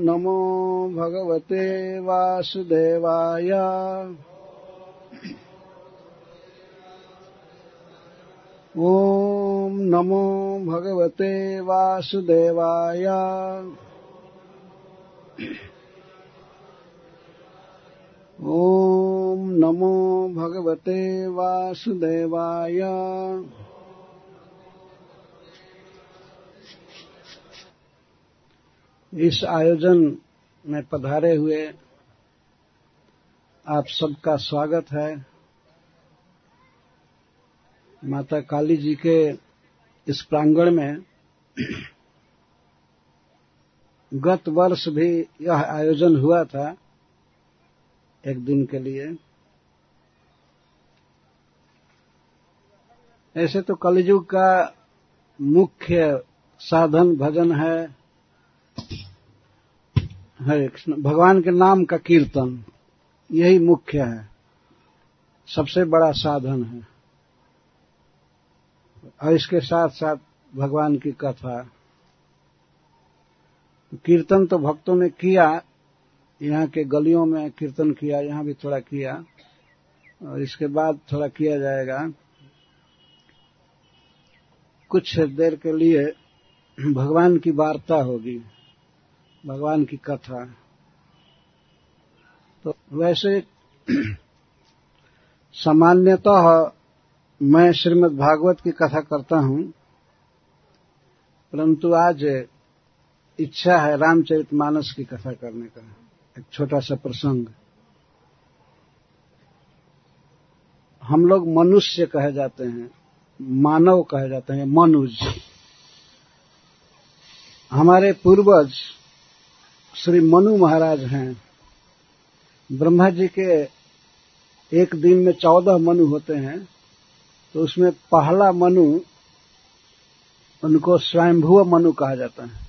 नमो भगवते वासुदेवाय। ओम नमो भगवते वासुदेवाय। ओम नमो भगवते वासुदेवाय। इस आयोजन में पधारे हुए आप सबका स्वागत है। माता काली जी के इस प्रांगण में गत वर्ष भी यह आयोजन हुआ था एक दिन के लिए। ऐसे तो कलियुग का मुख्य साधन भजन है, हरे कृष्ण, भगवान के नाम का कीर्तन, यही मुख्य है, सबसे बड़ा साधन है। और इसके साथ साथ भगवान की कथा। कीर्तन तो भक्तों ने किया, यहाँ के गलियों में कीर्तन किया, यहाँ भी थोड़ा किया और इसके बाद थोड़ा किया जाएगा। कुछ देर के लिए भगवान की वार्ता होगी, भगवान की कथा। तो वैसे सामान्यतः मैं श्रीमद् भागवत की कथा करता हूं, परंतु आज इच्छा है रामचरितमानस की कथा करने का, एक छोटा सा प्रसंग। हम लोग मनुष्य कहे जाते हैं, मानव कहे जाते हैं, मनुज। हमारे पूर्वज श्री मनु महाराज हैं। ब्रह्मा जी के एक दिन में 14 मनु होते हैं, तो उसमें पहला मनु, उनको स्वयंभुव मनु कहा जाता है,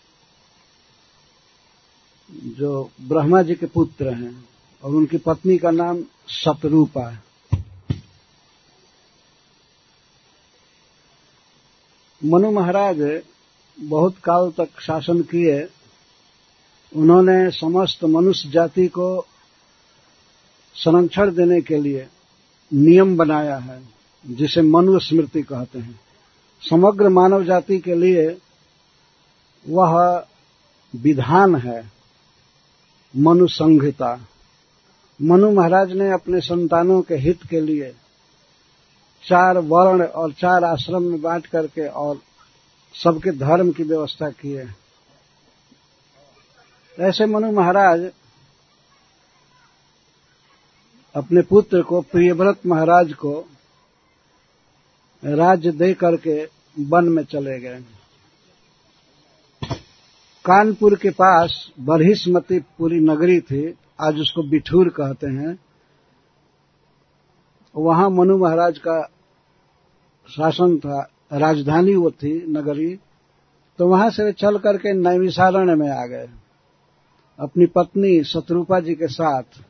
जो ब्रह्मा जी के पुत्र हैं, और उनकी पत्नी का नाम शतरूपा है। मनु महाराज बहुत काल तक शासन किए। उन्होंने समस्त मनुष्य जाति को संरक्षण देने के लिए नियम बनाया है, जिसे मनुस्मृति कहते हैं। समग्र मानव जाति के लिए वह विधान है, मनु संहिता। मनु महाराज ने अपने संतानों के हित के लिए 4 वर्ण और 4 आश्रम में बांट करके और सबके धर्म की व्यवस्था की है। ऐसे मनु महाराज अपने पुत्र को, प्रियव्रत महाराज को, राज्य दे करके वन में चले गए। कानपुर के पास बरहिस्मती पूरी नगरी थी, आज उसको बिठूर कहते हैं। वहां मनु महाराज का शासन था, राजधानी वो थी नगरी। तो वहां से चल करके नैमिषारण्य में आ गए अपनी पत्नी शतरूपा जी के साथ।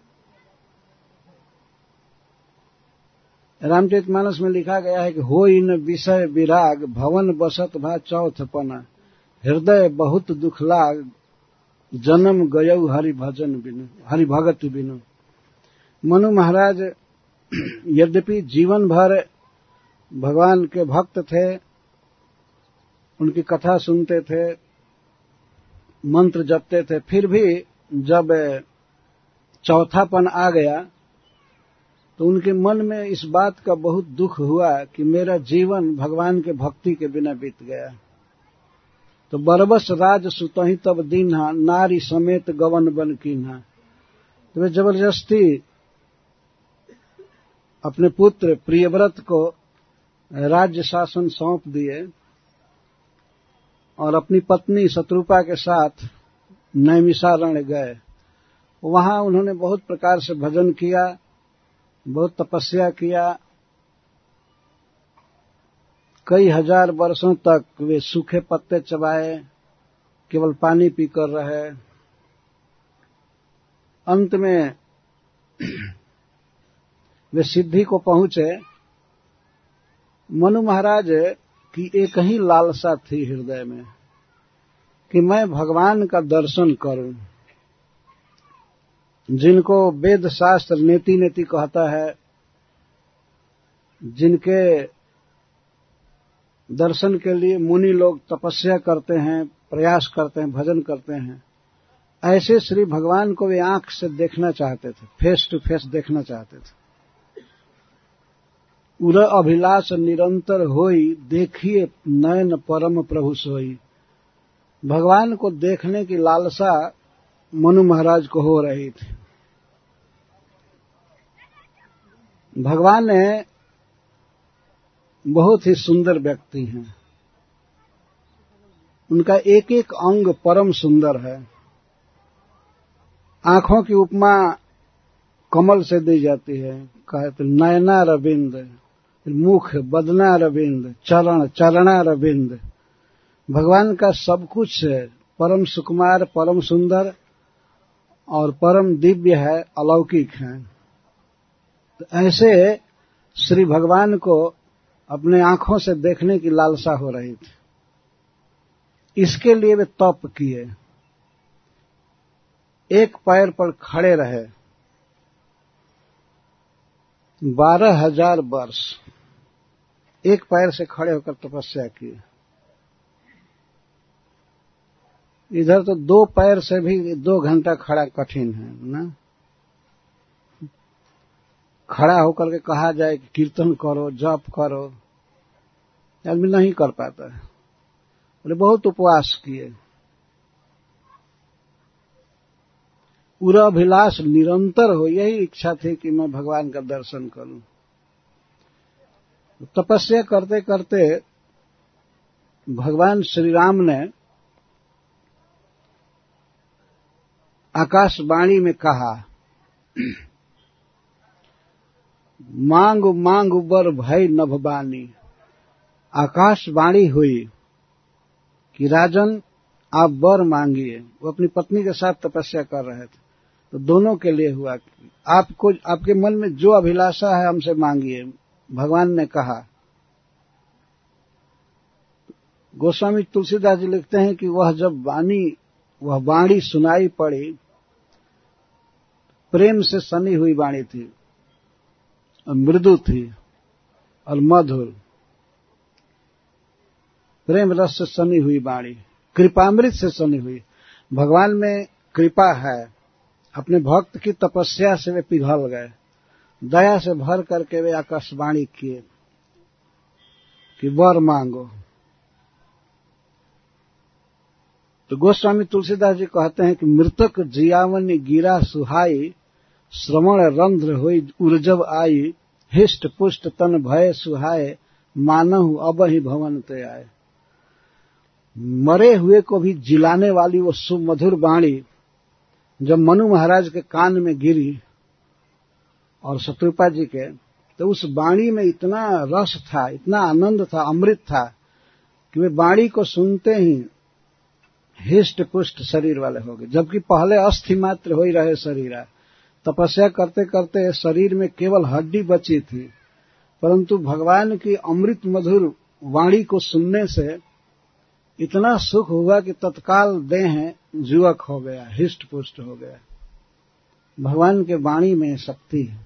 रामचरितमानस में लिखा गया है कि हो इन विषय विराग, भवन बसत भा चौथपना, हृदय बहुत दुख लाग, जन्म गयौ हरि भजन बिनु, हरि भगत बिनु। मनु महाराज यद्यपि जीवन भर भगवान के भक्त थे, उनकी कथा सुनते थे, मंत्र जपते थे, फिर भी जब चौथापन आ गया तो उनके मन में इस बात का बहुत दुख हुआ कि मेरा जीवन भगवान के भक्ति के बिना बीत गया। तो बरबस राज सुतहि तब दीन्हा, नारी समेत गवन बन कीन्हा। तो वे जबरदस्ती अपने पुत्र प्रियव्रत को राज्य शासन सौंप दिए और अपनी पत्नी शतरूपा के साथ नैमिषारण्य गए। वहां उन्होंने बहुत प्रकार से भजन किया, बहुत तपस्या किया। कई हजार वर्षों तक वे सूखे पत्ते चबाए, केवल पानी पीकर रहे। अंत में वे सिद्धि को पहुंचे। मनु महाराज की एक ही लालसा थी हृदय में कि मैं भगवान का दर्शन करूं, जिनको वेद शास्त्र नेति नेति कहता है, जिनके दर्शन के लिए मुनि लोग तपस्या करते हैं, प्रयास करते हैं, भजन करते हैं, ऐसे श्री भगवान को वे आंख से देखना चाहते थे, फेस टू फेस देखना चाहते थे। उर अभिलाष निरंतर होई, देखिए नयन परम प्रभु सोई। भगवान को देखने की लालसा मनु महाराज को हो रही थी। भगवान ने बहुत ही सुंदर व्यक्ति हैं, उनका एक एक अंग परम सुंदर है। आंखों की उपमा कमल से दी जाती है, कहते नयना रविंद, मुख बदना रविंद, चरण चरणा रविंद। भगवान का सब कुछ है, परम सुकुमार, परम सुंदर और परम दिव्य है, अलौकिक है। तो ऐसे श्री भगवान को अपने आंखों से देखने की लालसा हो रही थी। इसके लिए वे तप किए, एक पैर पर खड़े रहे 12,000 वर्ष, एक पैर से खड़े होकर तपस्या की। इधर तो 2 पैर से भी 2 घंटा खड़ा कठिन है ना। खड़ा होकर के कहा जाए कि कीर्तन करो, जप करो, आदमी नहीं कर पाता है। बोले बहुत उपवास किए। पूरा अभिलाष निरंतर हो, यही इच्छा थी कि मैं भगवान का दर्शन करूं। तपस्या करते करते भगवान श्री राम ने आकाशवाणी में कहा, मांग मांग बर भय नभबानी। आकाशवाणी हुई कि राजन आप वर मांगिए। वो अपनी पत्नी के साथ तपस्या कर रहे थे, तो दोनों के लिए हुआ कि आपको, आपके मन में जो अभिलाषा है हमसे मांगिए। भगवान ने कहा। गोस्वामी तुलसीदास जी लिखते हैं कि वह जब वह वाणी सुनाई पड़ी, प्रेम से सनी हुई वाणी थी, मृदु थी और मधुर, प्रेम रस से सनी हुई वाणी, कृपामृत से सनी हुई। भगवान में कृपा है, अपने भक्त की तपस्या से वे पिघल गए, दया से भर करके वे आकाशवाणी किए कि वर मांगो। तो गोस्वामी तुलसीदास जी कहते हैं कि मृतक जियावनी गिरा सुहाई, श्रवण रंध्र हुई उर्जव आई, हिष्ट पुष्ट तन भय सुहाए, मानहु अब ही भवन ते आए। मरे हुए को भी जिलाने वाली वो सुमधुर वाणी जब मनु महाराज के कान में गिरी और शत्रुपा जी के, तो उस वाणी में इतना रस था, इतना आनंद था, अमृत था कि वे वाणी को सुनते ही हिष्ट पुष्ट शरीर वाले हो गए। जबकि पहले अस्थि मात्र हो ही रहे शरीर, तपस्या करते करते शरीर में केवल हड्डी बची थी, परंतु भगवान की अमृत मधुर वाणी को सुनने से इतना सुख हुआ कि तत्काल देह युवक हो गया, हिष्ट पुष्ट हो गया। भगवान के वाणी में शक्ति है।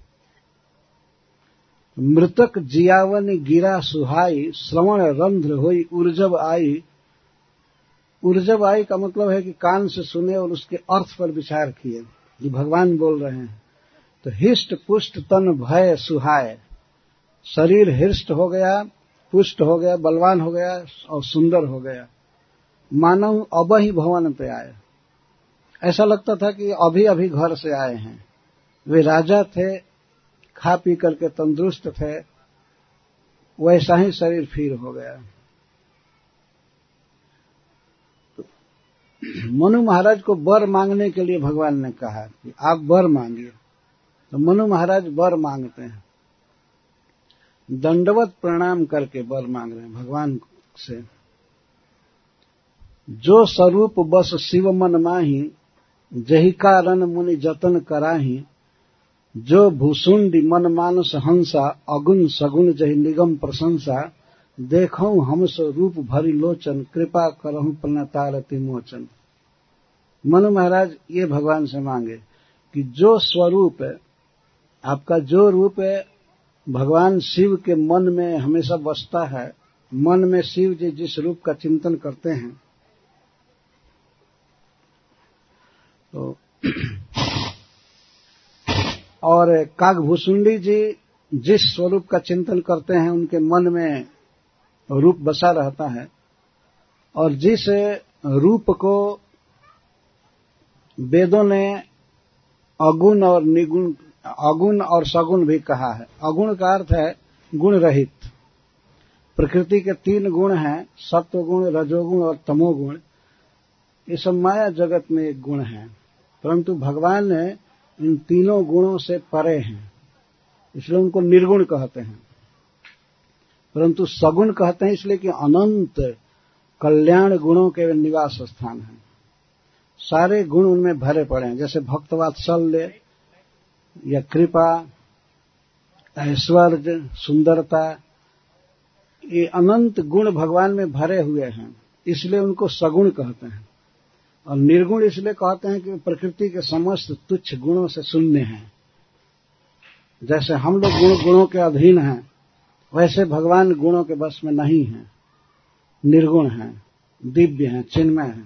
मृतक जियावन गिरा सुहाई, श्रवण रंध्र हुई उर्जव आई। उर्जव आई का मतलब है कि कान से सुने और उसके अर्थ पर विचार किए कि भगवान बोल रहे हैं। तो हिष्ट पुष्ट तन भय सुहाय, शरीर हिष्ट हो गया, पुष्ट हो गया, बलवान हो गया और सुंदर हो गया। मानव अब ही भवन पे आए, ऐसा लगता था कि अभी अभी घर से आए हैं। वे राजा थे, खा पी करके तंदुरुस्त थे, वैसा ही शरीर फिर हो गया। मनु महाराज को वर मांगने के लिए भगवान ने कहा कि आप वर मांगिए। तो मनु महाराज वर मांगते हैं, दंडवत प्रणाम करके वर मांग रहे हैं भगवान से। जो स्वरूप बस शिव मन माही, जही कारण मुनि जतन कराही। जो भूसुंडी मन मानस हंसा, अगुण सगुण जही निगम प्रशंसा। देखऊं हम सो रूप भरी लोचन, कृपा करहूं प्रणतारति मोचन। मनु महाराज ये भगवान से मांगे कि जो स्वरूप है आपका, जो रूप है भगवान शिव के मन में हमेशा बसता है, मन में शिव जी जिस रूप का चिंतन करते हैं, तो और कागभूषुंडी जी जिस स्वरूप का चिंतन करते हैं उनके मन में रूप बसा रहता है, और जिस रूप को वेदों ने अगुण और निगुण, अगुण और सगुण भी कहा है। अगुण का अर्थ है गुण रहित। प्रकृति के 3 गुण हैं, सत्व गुण, रजोगुण और तमोगुण। ये सब माया जगत में एक गुण है, परंतु भगवान ने इन तीनों गुणों से परे हैं, इसलिए उनको निर्गुण कहते हैं। परंतु सगुण कहते हैं इसलिए कि अनंत कल्याण गुणों के निवास स्थान है। सारे गुण उनमें भरे पड़े हैं, जैसे भक्तवात्सल्य या कृपा, ऐश्वर्य, सुंदरता, ये अनंत गुण भगवान में भरे हुए हैं, इसलिए उनको सगुण कहते हैं। और निर्गुण इसलिए कहते हैं कि प्रकृति के समस्त तुच्छ गुणों से शून्य हैं। जैसे हम लोग गुणों के अधीन हैं, वैसे भगवान गुणों के बस में नहीं हैं, निर्गुण हैं, दिव्य हैं, चिन्मय हैं।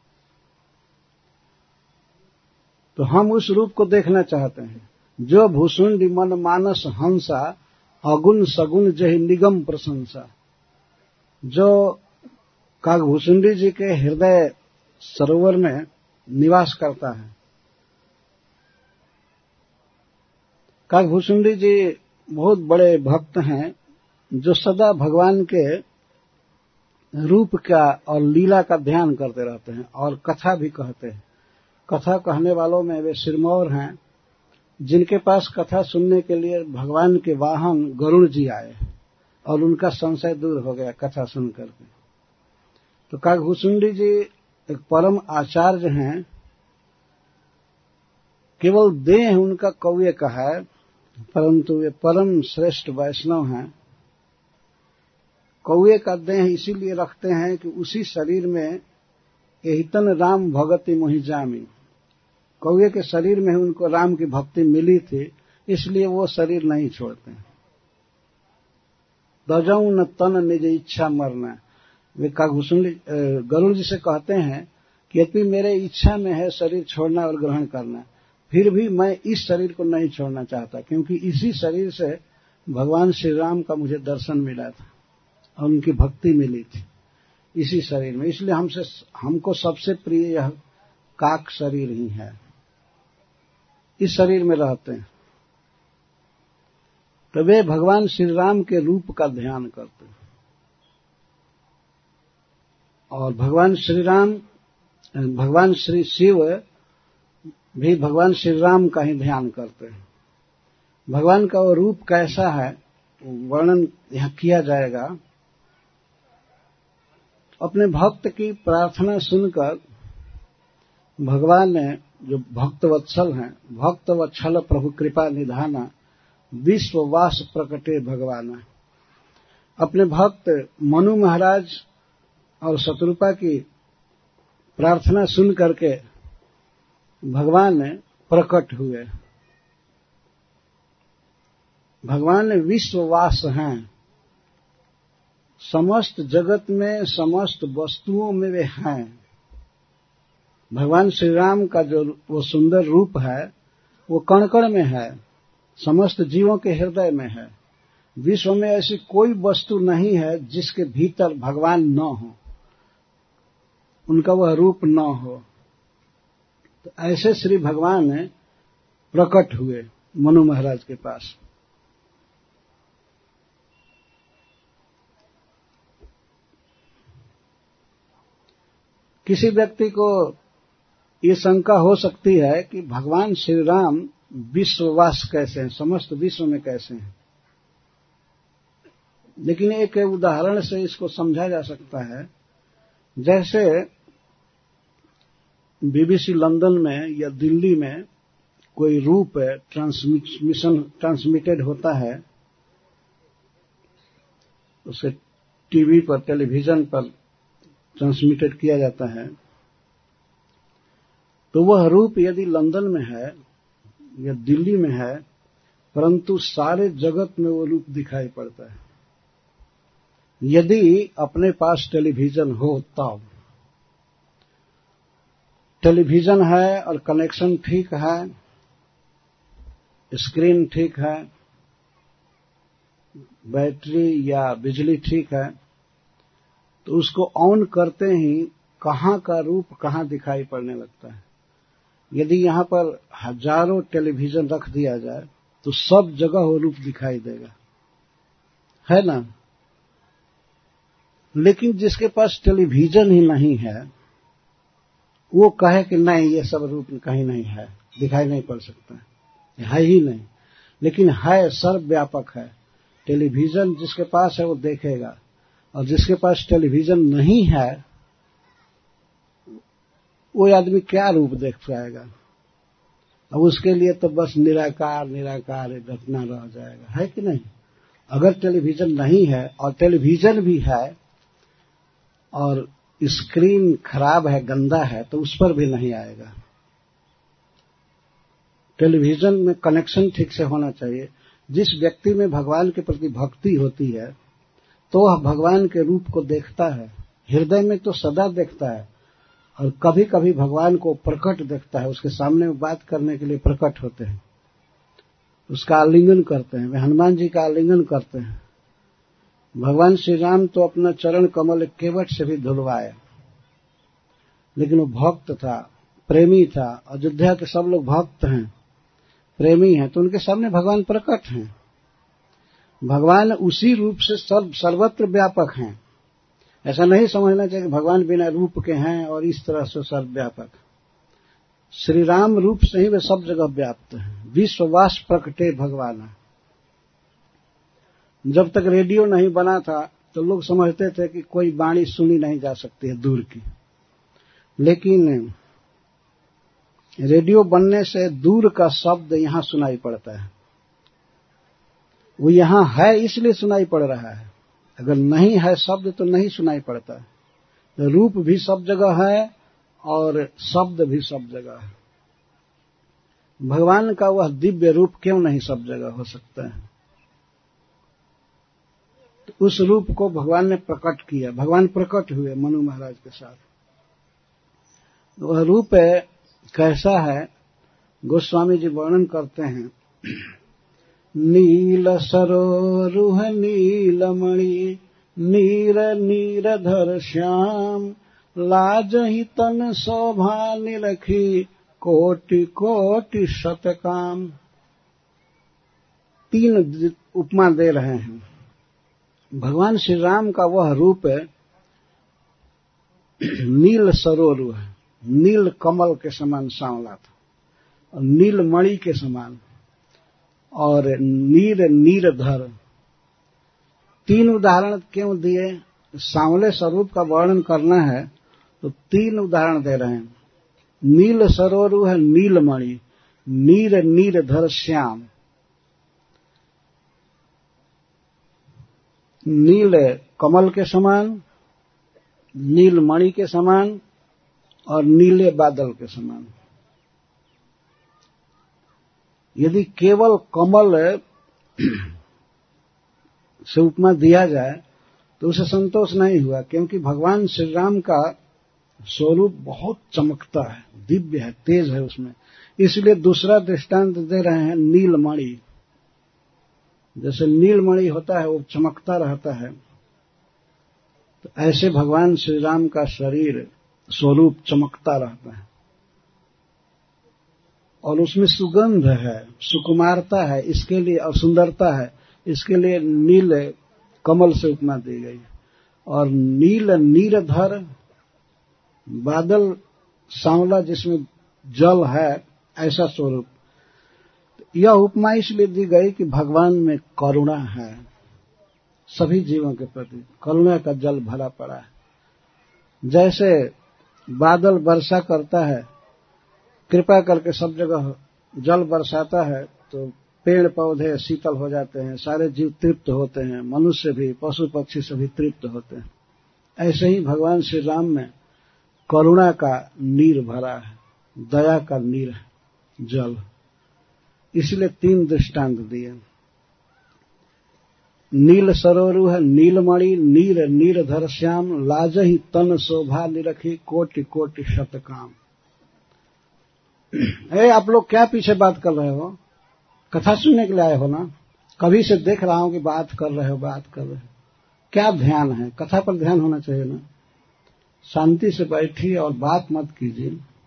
तो हम उस रूप को देखना चाहते हैं। जो भूषुंडी मन मानस हंसा, अगुण सगुण जहि निगम प्रशंसा। जो कागभूषुंडी जी के हृदय सरोवर में निवास करता है। कागभूषुंडी जी बहुत बड़े भक्त हैं, जो सदा भगवान के रूप का और लीला का ध्यान करते रहते हैं और कथा भी कहते हैं। कथा कहने वालों में वे सिरमौर हैं, जिनके पास कथा सुनने के लिए भगवान के वाहन गरुड़ जी आए और उनका संशय दूर हो गया कथा सुन करके। तो कागभूषुंडी जी एक परम आचार्य हैं, केवल देह उनका कौवे का है, परंतु वे परम श्रेष्ठ वैष्णव हैं। कौवे का देह इसीलिए रखते हैं कि उसी शरीर में एहितन राम भगति मोहि जामी। कौवे के शरीर में उनको राम की भक्ति मिली थी, इसलिए वो शरीर नहीं छोड़ते। दजऊ न तन निज इच्छा मरना। वे कागभूषुंडी गरुड़ जी से कहते हैं कि यद्यपि मेरे इच्छा में है शरीर छोड़ना और ग्रहण करना, फिर भी मैं इस शरीर को नहीं छोड़ना चाहता, क्योंकि इसी शरीर से भगवान श्री राम का मुझे दर्शन मिला था और उनकी भक्ति मिली थी इसी शरीर में। इसलिए हमको सबसे प्रिय यह काक शरीर ही है, इस शरीर में रहते हैं। तो वे भगवान श्री राम के रूप का ध्यान करते हैं और भगवान श्री शिव भी भगवान श्री राम का ही ध्यान करते हैं। भगवान का वो रूप कैसा है वर्णन यहाँ किया जाएगा। अपने भक्त की प्रार्थना सुनकर भगवान ने, जो भक्तवत्सल हैं, भक्त वत्सल प्रभु कृपा निधाना, विश्ववास प्रकटे भगवाना, अपने भक्त मनु महाराज और शत्रुपा की प्रार्थना सुन करके भगवान ने प्रकट हुए। भगवान ने विश्ववास हैं, समस्त जगत में समस्त वस्तुओं में वे हैं। भगवान श्री राम का जो वो सुंदर रूप है वो कण कण में है, समस्त जीवों के हृदय में है। विश्व में ऐसी कोई वस्तु नहीं है जिसके भीतर भगवान न हो, उनका वह रूप न हो। तो ऐसे श्री भगवान प्रकट हुए मनु महाराज के पास। किसी व्यक्ति को ये शंका हो सकती है कि भगवान श्री राम विश्ववास कैसे हैं, समस्त विश्व में कैसे हैं। लेकिन एक उदाहरण से इसको समझा जा सकता है। जैसे बीबीसी लंदन में या दिल्ली में कोई रूप ट्रांसमिटेड होता है, उसे टीवी पर, टेलीविजन पर ट्रांसमिटेड किया जाता है, तो वह रूप यदि लंदन में है या दिल्ली में है, परंतु सारे जगत में वो रूप दिखाई पड़ता है। यदि अपने पास टेलीविजन हो तब, टेलीविजन है और कनेक्शन ठीक है, स्क्रीन ठीक है, बैटरी या बिजली ठीक है, तो उसको ऑन करते ही कहां का रूप कहां दिखाई पड़ने लगता है। यदि यहां पर हजारों टेलीविजन रख दिया जाए तो सब जगह वो रूप दिखाई देगा, है ना। लेकिन जिसके पास टेलीविजन ही नहीं है, वो कहे कि नहीं, ये सब रूप कहीं नहीं है, दिखाई नहीं पड़ सकता है ही नहीं। लेकिन है, सर्वव्यापक है। टेलीविजन जिसके पास है वो देखेगा, और जिसके पास टेलीविजन नहीं है वो आदमी क्या रूप देख पाएगा। अब उसके लिए तो बस निराकार निराकार रटना रह जाएगा, है कि नहीं। अगर टेलीविजन नहीं है और टेलीविजन भी है और स्क्रीन खराब है, गंदा है, तो उस पर भी नहीं आएगा। टेलीविजन में कनेक्शन ठीक से होना चाहिए। जिस व्यक्ति में भगवान के प्रति भक्ति होती है तो वह भगवान के रूप को देखता है, हृदय में तो सदा देखता है, और कभी कभी भगवान को प्रकट देखता है, उसके सामने बात करने के लिए प्रकट होते हैं, उसका आलिंगन करते हैं। वे हनुमान जी का आलिंगन करते हैं। भगवान श्री राम तो अपना चरण कमल केवट से भी धुलवाए, लेकिन वो भक्त था, प्रेमी था। अयोध्या के सब लोग भक्त हैं, प्रेमी हैं, तो उनके सामने भगवान प्रकट हैं। भगवान उसी रूप से सर्वत्र व्यापक हैं। ऐसा नहीं समझना चाहिए कि भगवान बिना रूप के हैं और इस तरह से सर्वव्यापक। श्री राम रूप से ही वे सब जगह व्याप्त हैं। विश्ववास प्रकटे भगवान। जब तक रेडियो नहीं बना था तो लोग समझते थे कि कोई वाणी सुनी नहीं जा सकती है दूर की, लेकिन रेडियो बनने से दूर का शब्द यहां सुनाई पड़ता है। वो यहां है इसलिए सुनाई पड़ रहा है, अगर नहीं है शब्द तो नहीं सुनाई पड़ता। तो रूप भी सब जगह है और शब्द भी सब जगह है। भगवान का वह दिव्य रूप क्यों नहीं सब जगह हो सकता है। तो उस रूप को भगवान ने प्रकट किया। भगवान प्रकट हुए मनु महाराज के साथ। वह रूप कैसा है, गोस्वामी जी वर्णन करते हैं। नील सरोरुह नीलमणि नीर नीरधर श्याम लाजहि तन शोभा निलखी कोटि कोटि शतकाम। 3 उपमा दे रहे हैं। भगवान श्री राम का वह रूप नील सरोरु है, नील कमल के समान सांवला था, और नील मणि के समान, और नीर नीरधर। 3 उदाहरण क्यों दिए? सांवले स्वरूप का वर्णन करना है तो 3 उदाहरण दे रहे हैं। नील सरोरु है नीलमणि, नीर नीरधर श्याम। नील कमल के समान, नीलमणि के समान, और नीले बादल के समान। यदि केवल कमल से उपमा दिया जाए तो उसे संतोष नहीं हुआ, क्योंकि भगवान श्री राम का स्वरूप बहुत चमकता है, दिव्य है, तेज है उसमें। इसलिए दूसरा दृष्टांत दे रहे हैं नीलमणि। जैसे नीलमणि होता है वो चमकता रहता है, तो ऐसे भगवान श्री राम का शरीर स्वरूप चमकता रहता है, और उसमें सुगंध है, सुकुमारता है, इसके लिए, और सुंदरता है, इसके लिए नील कमल से उपमा दी गई। और नील नीरधर, बादल सांवला जिसमें जल है, ऐसा स्वरूप। यह उपमा इसलिए दी गई कि भगवान में करुणा है, सभी जीवों के प्रति करुणा का जल भरा पड़ा है। जैसे बादल वर्षा करता है, कृपा करके सब जगह जल बरसाता है, तो पेड़ पौधे शीतल हो जाते हैं, सारे जीव तृप्त होते हैं, मनुष्य भी, पशु पक्षी सभी तृप्त होते हैं। ऐसे ही भगवान श्री राम में करुणा का नीर भरा है, दया का नीर है, जल। इसलिए 3 दृष्टांत दिए। नील सरोरु है नीलमणि, नीर नीरधर श्याम, लाजहि तन शोभा निरखी, कोटि कोटि शतकाम। आप लोग क्या पीछे बात कर रहे हो? कथा सुनने के लिए आए हो ना? कभी से देख रहा हूं कि बात कर रहे हो। क्या ध्यान है? कथा पर ध्यान होना चाहिए ना। शांति से बैठिए और बात मत कीजिए।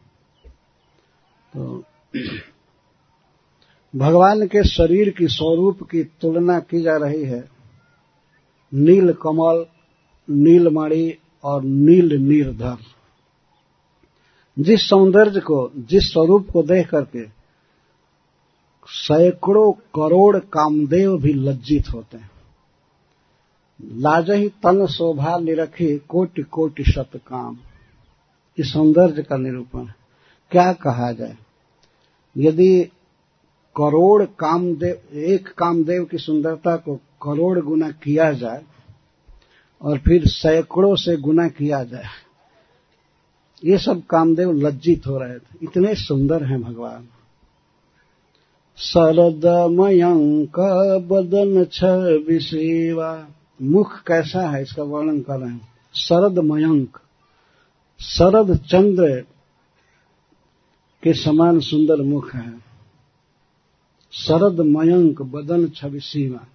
तो भगवान के शरीर की स्वरूप की तुलना की जा रही है नील कमल, नीलमणि और नील नीरधर। जिस सौंदर्य को, जिस स्वरूप को देख करके सैकड़ों करोड़ कामदेव भी लज्जित होते हैं। लाजहि तन शोभा निरखी, कोटि कोटि शतकाम। इस सौंदर्य का निरूपण क्या कहा जाए? यदि करोड़ कामदेव, एक कामदेव की सुंदरता को करोड़ गुना किया जाए और फिर सैकड़ों से गुना किया जाए, ये सब कामदेव लज्जित हो रहे थे, इतने सुंदर हैं भगवान। शरद मयंक बदन छवि सेवा। मुख कैसा है इसका वर्णन कर रहे हैं। शरद मयंक, शरद चंद्र के समान सुंदर मुख है। शरद मयंक बदन छवि सीमा।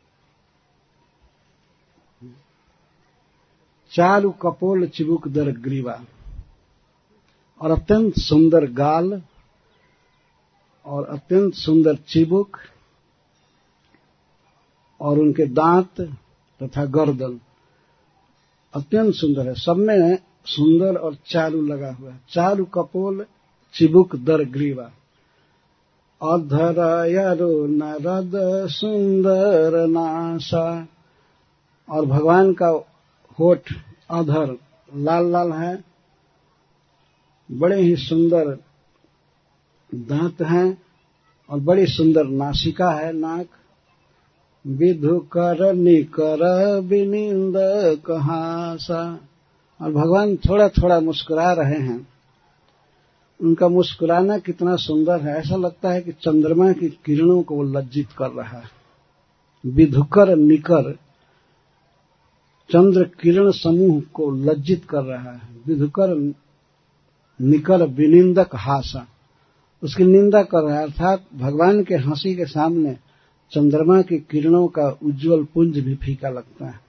चारु कपोल चिबुक दर ग्रीवा। और अत्यंत सुंदर गाल और अत्यंत सुंदर चिबुक और उनके दांत तथा गर्दन अत्यंत सुंदर है। सब में सुंदर और चारु लगा हुआ है। चारु कपोल चिबुक दर ग्रीवा। अधर यरु नरद सुंदर नासा। और भगवान का होठ अधर लाल लाल है, बड़े ही सुंदर दांत हैं और बड़ी सुंदर नासिका है, नाक। विधुकर निकर विनिंद कहासा। और भगवान थोड़ा थोड़ा मुस्कुरा रहे हैं। उनका मुस्कुराना कितना सुंदर है, ऐसा लगता है कि चंद्रमा की किरणों को वो लज्जित कर रहा है। विधुकर निकर, चंद्र किरण समूह को लज्जित कर रहा है। विधुकर निकर विनिंदक हासा, उसकी निंदा कर रहा है। अर्थात भगवान के हंसी के सामने चंद्रमा की किरणों का उज्जवल पुंज भी फीका लगता है।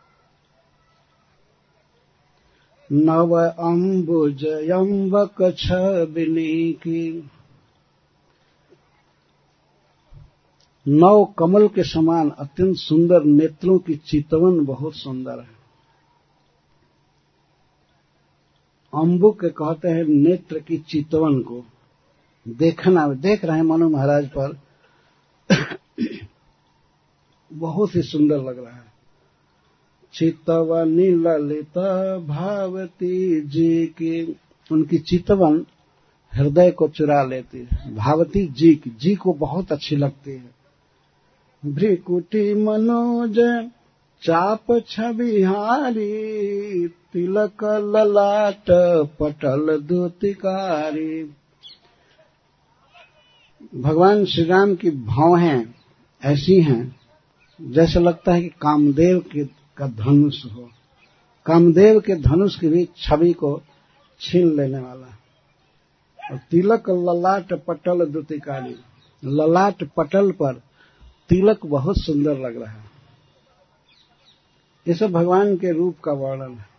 नव अंबुज यम्बक छबिनी की। नव कमल के समान अत्यंत सुंदर नेत्रों की चितवन बहुत सुंदर है। अंबु के कहते हैं नेत्र की चितवन को। देखना, देख रहे हैं मनु महाराज पर, बहुत ही सुंदर लग रहा है। चितवनी ललित भावती जी की। उनकी चितवन हृदय को चुरा लेती है। भावती जी को बहुत अच्छी लगती है। भ्रिकुटी मनोज चाप छबिहारी, तिलक ललाट पटल दूतिकारी। भगवान श्री राम की भौहें ऐसी हैं जैसे लगता है कि कामदेव का धनुष हो। कामदेव के धनुष की भी छवि को छीन लेने वाला। और तिलक ललाट पटल दूतिकारी। ललाट पटल पर तिलक बहुत सुंदर लग रहा है। ये सब भगवान के रूप का वर्णन है।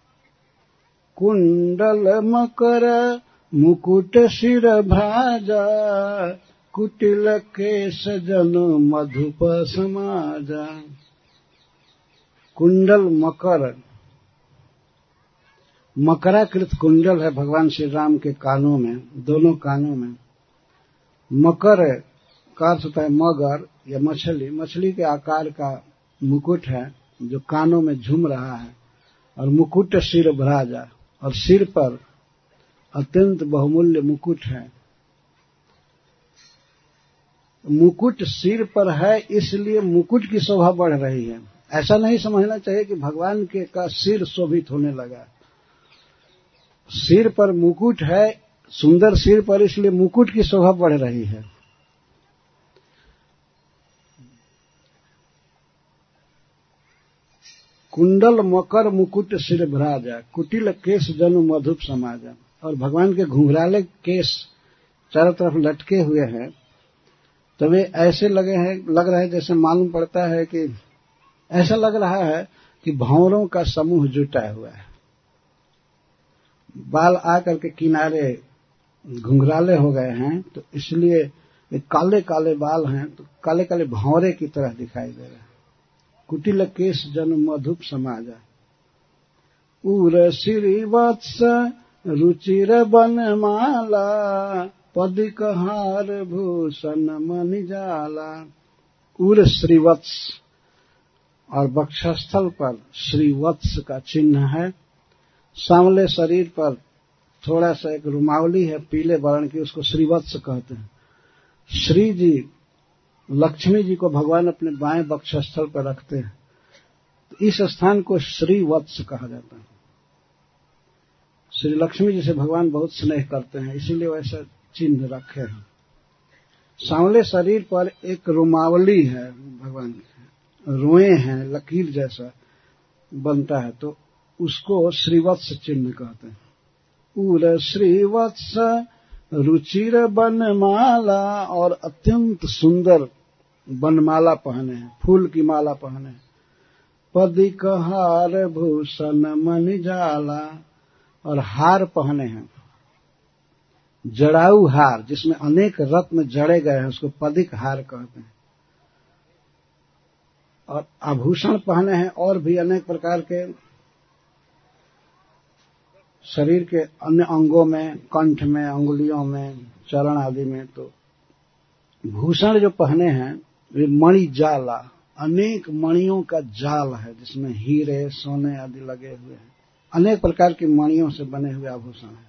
कुंडल मकर मुकुट शिर भ्राजा, कुटिल केश जन मधुप समाजा। कुंडल मकर, मकराकृत कुंडल है भगवान श्री राम के कानों में, दोनों कानों में। मकर का अर्थ होता है मगर या मछली। मछली के आकार का मुकुट है जो कानों में झूम रहा है। और मुकुट सिर भ्राजा, और सिर पर अत्यंत बहुमूल्य मुकुट है। मुकुट सिर पर है इसलिए मुकुट की शोभा बढ़ रही है। ऐसा नहीं समझना चाहिए कि भगवान के का सिर शोभित होने लगा। सिर पर मुकुट है, सुंदर सिर पर, इसलिए मुकुट की शोभा बढ़ रही है। कुंडल मकर मुकुट सिर भराजा, कुटिल केश जनु मधुप समाजा। और भगवान के घुंघराले केश चारों तरफ लटके हुए हैं, तो वे ऐसे लग रहे हैं जैसे मालूम पड़ता है कि ऐसा लग रहा है कि भंवरों का समूह जुटा हुआ है। बाल आकर के किनारे घुंघराले हो गए हैं, तो इसलिए काले काले बाल हैं, तो काले काले भंवरे की तरह दिखाई दे रहे हैं। कुटिल केश जनु मधुप समाजा, उर श्री वत्स रुचिर बनमाला, पदिक हार भूषण मणि जाला। उर श्रीवत्स, और वक्षस्थल पर श्रीवत्स का चिन्ह है। सांवले शरीर पर थोड़ा सा एक रुमावली है पीले वर्ण की, उसको श्रीवत्स कहते हैं। श्री जी, लक्ष्मी जी को भगवान अपने बाएं वक्षस्थल पर रखते हैं, तो इस स्थान को श्रीवत्स कहा जाता है। श्री लक्ष्मी जी से भगवान बहुत स्नेह करते हैं, इसीलिए वैसा चिन्ह रखे हैं। सांवले शरीर पर एक रुमावली है, भगवान के रोए हैं, लकीर जैसा बनता है, तो उसको श्रीवत्स चिन्ह कहते हैं। उर श्रीवत्स रुचिर बनमाला, और अत्यंत सुंदर बनमाला पहने हैं, फूल की माला पहने हैं। पदिक हार भूषण मणि जाला, और हार पहने हैं, जड़ाऊ हार जिसमें अनेक रत्न जड़े गए हैं, उसको पदिक हार कहते हैं। और आभूषण पहने हैं, और भी अनेक प्रकार के शरीर के अन्य अंगों में, कंठ में, अंगुलियों में, चरण आदि में। तो भूषण जो पहने हैं वे मणि जाला, अनेक मणियों का जाल है, जिसमें हीरे सोने आदि लगे हुए हैं। अनेक प्रकार की मणियों से बने हुए आभूषण हैं।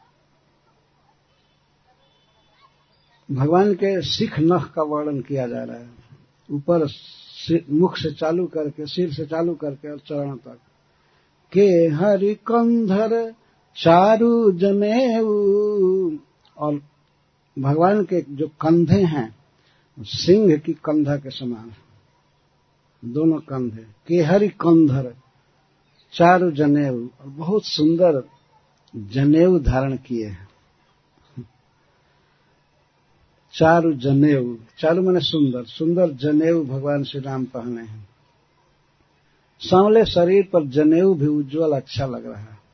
भगवान के शिख नख का वर्णन किया जा रहा है, ऊपर मुख से चालू करके, सिर से चालू करके और चरण तक। के हरि कंधर चारु जनेऊ, और भगवान के जो कंधे हैं सिंह की कंधा के समान, दोनों कंधे। के हरि कंधर चारु जनेऊ, और बहुत सुंदर जनेऊ धारण किए हैं। चारु जनेऊ, चारु माने सुंदर, सुंदर जनेऊ भगवान श्री राम पहने हैं। सांवले शरीर पर जनेऊ भी उज्जवल अच्छा लग रहा है।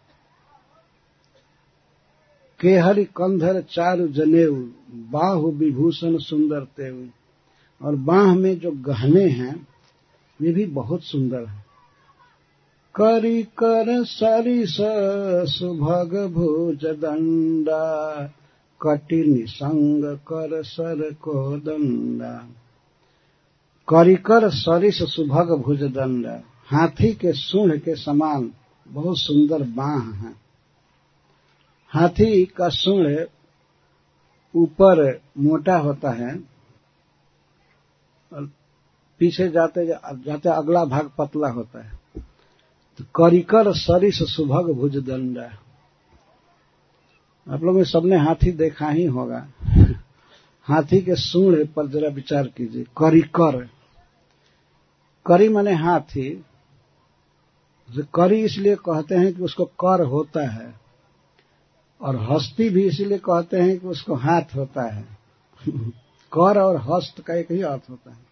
केहरि कंधर चारु जनेऊ, बाहु विभूषण सुंदर तेऊ, और बाह में जो गहने हैं वे भी बहुत सुंदर हैं। करी कर सरिस सुभग भुज दंडा, कटि निसंग कर सर को दंडा। करिकर सरिस सुभग भुज दंडा, हाथी के सूंड के समान बहुत सुंदर बाह है। हाथी का सूंड ऊपर मोटा होता है और पीछे जाते जाते अगला भाग पतला होता है। तो करिकर सरिस सुभग भुज दंडा, आप लोगों ने सबने हाथी देखा ही होगा। हाथी के सूंड पर जरा विचार कीजिए। करिकर, करी माने हाथी, करी इसलिए कहते हैं कि उसको कर होता है, और हस्ती भी इसलिए कहते हैं कि उसको हाथ होता है। कर और हस्त का एक ही अर्थ होता है।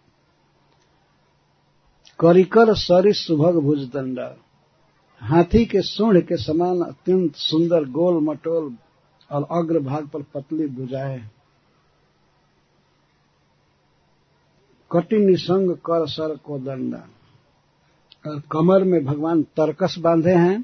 करिकर सरिस सुभग भुज दंडा, हाथी के सूंड के समान अत्यंत सुंदर गोल मटोल और अग्र भाग पर पतली भुजाएं। कटि निसंग कर सर को दंडा, और कमर में भगवान तरकस बांधे हैं,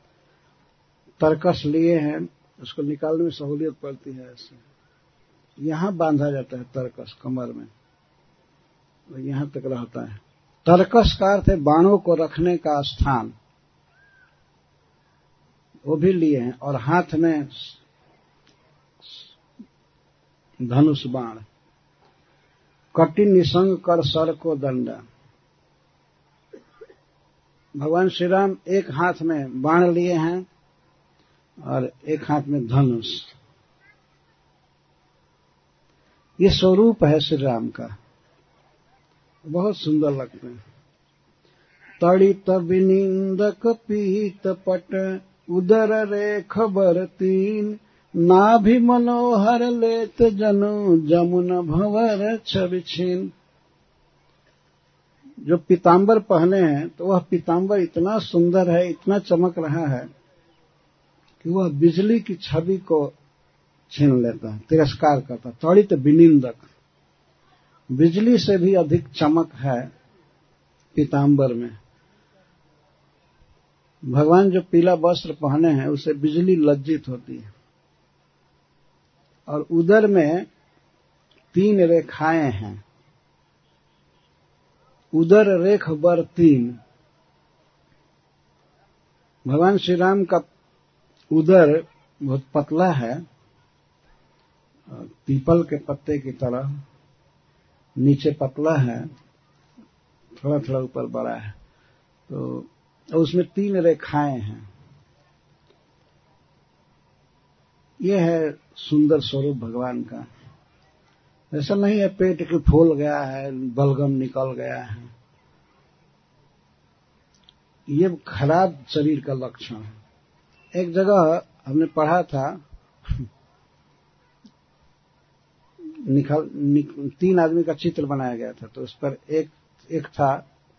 तरकस लिए हैं, उसको निकालने में सहूलियत पड़ती है। ऐसे यहां बांधा जाता है तरकस कमर में, यहां तक रहता है। तरकस का अर्थ है बाणों को रखने का स्थान, वो भी लिए हैं, और हाथ में धनुष बाण। कटि निसंग कर सर को दंडा। भगवान श्री राम एक हाथ में बाण लिए हैं और एक हाथ में धनुष। ये स्वरूप है श्री राम का, बहुत सुंदर लगते हैं। तड़ित विनिंदक पीत पट उदर रेख बर तीन, नाभि मनोहर लेत जनु जमुन भंवर छवि छीन। जो पीतांबर पहने हैं तो वह पीतांबर इतना सुंदर है, इतना चमक रहा है कि वह बिजली की छवि को छीन लेता है, तिरस्कार करता है। तड़ित विनिंदक, बिजली से भी अधिक चमक है पीतांबर में। भगवान जो पीला वस्त्र पहने हैं उसे बिजली लज्जित होती है। और उदर में 3 रेखाएं हैं, उदर रेख बर 3। भगवान श्री राम का उदर बहुत पतला है, पीपल के पत्ते की तरह, नीचे पतला है, थोड़ा थोड़ा ऊपर बड़ा है, तो उसमें 3 रेखाएं हैं। यह है सुंदर स्वरूप भगवान का। ऐसा नहीं है पेट के फूल गया है, बलगम निकल गया है, ये खराब शरीर का लक्षण है। एक जगह हमने पढ़ा था, 3 आदमी का चित्र बनाया गया था, तो उस पर एक था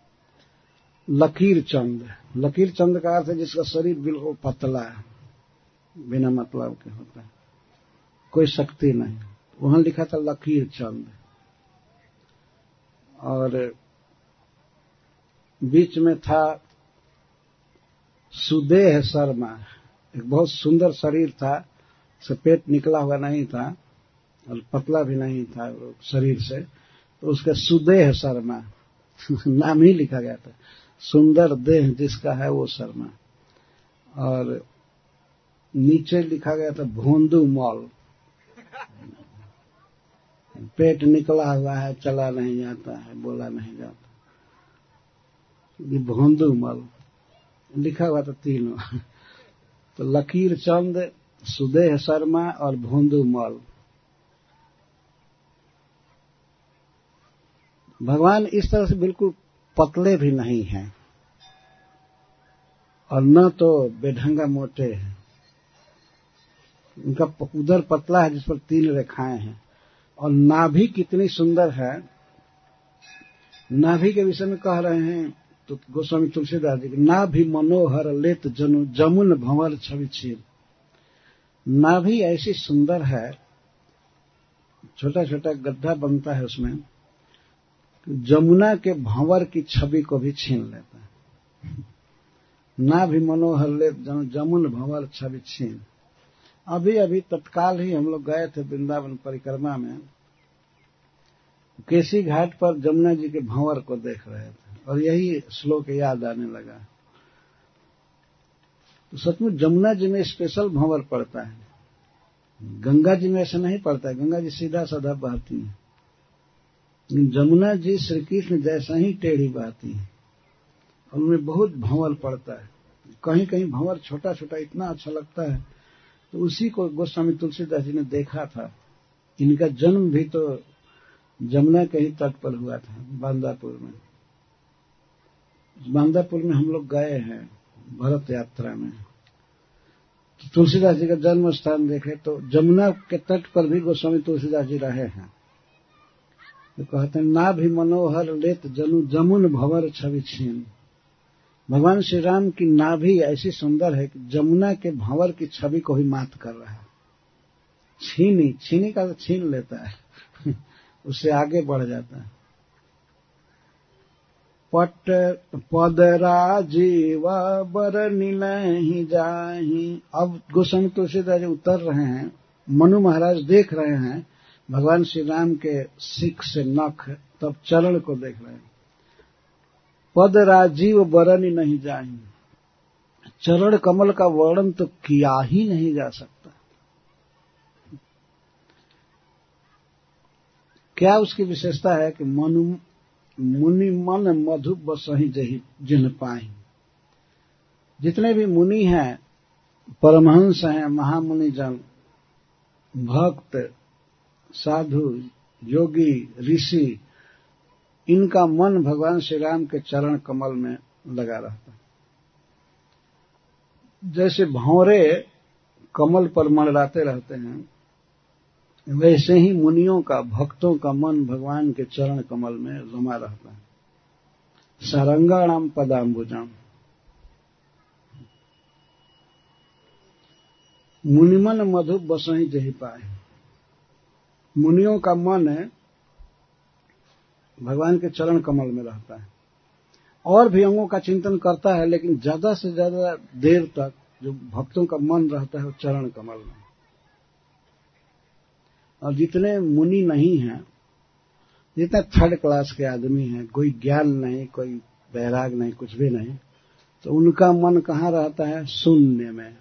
लकीर चंद। लकीर चंद का अर्थ है जिसका शरीर बिल्कुल पतला है, बिना मतलब के होता है, कोई शक्ति नहीं। वहां लिखा था लकीर चंद। और बीच में था सुदेह शर्मा, एक बहुत सुंदर शरीर था, से पेट निकला हुआ नहीं था और पतला भी नहीं था शरीर से, तो उसके सुदेह शर्मा नाम ही लिखा गया था, सुंदर देह जिसका है वो शर्मा। और नीचे लिखा गया था भोंदू मॉल, पेट निकला हुआ है, चला नहीं जाता है, बोला नहीं जाता, ये भोंदू मल लिखा हुआ था तीनों। तो लकीर चंद, सुदेह शर्मा और भोंदू मल। भगवान इस तरह से बिल्कुल पतले भी नहीं हैं और न तो बेढंगा मोटे हैं। उनका उदर पतला है जिस पर 3 रेखाएं हैं। और नाभि कितनी सुंदर है। नाभि के विषय में कह रहे हैं तो गोस्वामी तुलसीदास जी, नाभि मनोहर लेत जनु जमुन भंवर छवि छीन। नाभि ऐसी सुंदर है, छोटा छोटा गड्ढा बनता है उसमें, जमुना के भंवर की छवि को भी छीन लेता है। नाभि मनोहर लेत जनु जमुन भंवर छवि छीन। अभी अभी तत्काल ही हम लोग गए थे वृंदावन परिक्रमा में, केसी घाट पर जमुना जी के भंवर को देख रहे थे और यही श्लोक याद आने लगा। तो सचमुच जमुना जी में स्पेशल भंवर पड़ता है, गंगा जी में ऐसा नहीं पड़ता है। गंगा जी सीधा साधा बहती है, लेकिन जमुना जी श्री कृष्ण जैसा ही टेढ़ी बहती है और उनमें बहुत भंवर पड़ता है। कहीं कहीं भंवर छोटा छोटा इतना अच्छा लगता है। तो उसी को गोस्वामी तुलसीदास जी ने देखा था। इनका जन्म भी तो जमुना के ही तट पर हुआ था, बांदापुर में। बांदापुर में हम लोग गए हैं भरत यात्रा में, तो तुलसीदास जी का जन्म स्थान देखे तो जमुना के तट पर भी गोस्वामी तुलसीदास जी रहे हैं। तो कहते हैं नाभि मनोहर लेत जनु जमुन भंवर छवि छीन। भगवान श्री राम की नाभि ऐसी सुंदर है कि जमुना के भंवर की छवि को भी मात कर रहा है। छीनी का तो छीन लेता है उससे आगे बढ़ जाता है। पट पद राजीव बर नीलहि जाहि। अब गोस्वामी तुलसीदास जी उतर रहे हैं, मनु महाराज देख रहे हैं भगवान श्री राम के सिख से नख, तब चरण को देख रहे हैं। पद राजीव बरन नहीं जाहि। चरण कमल का वर्णन तो किया ही नहीं जा सकता। क्या उसकी विशेषता है कि मुनि मन मधु बसहि जहि जिन पाहि। जितने भी मुनि हैं, परमहंस हैं, महामुनि जन, भक्त, साधु, योगी, ऋषि, इनका मन भगवान श्री राम के चरण कमल में लगा रहता है। जैसे भंवरे कमल पर मंडराते रहते हैं, वैसे ही मुनियों का, भक्तों का मन भगवान के चरण कमल में रमा रहता है। सारंगाणाम पदाम्बुजाम। मुनिमन मधु बसहि जहि पाए। मुनियों का मन भगवान के चरण कमल में रहता है। और भी अंगों का चिंतन करता है, लेकिन ज्यादा से ज्यादा देर तक जो भक्तों का मन रहता है वो चरण कमल में। और जितने मुनि नहीं हैं, जितने थर्ड क्लास के आदमी हैं, कोई ज्ञान नहीं, कोई वैराग नहीं, कुछ भी नहीं, तो उनका मन कहाँ रहता है? शून्य में,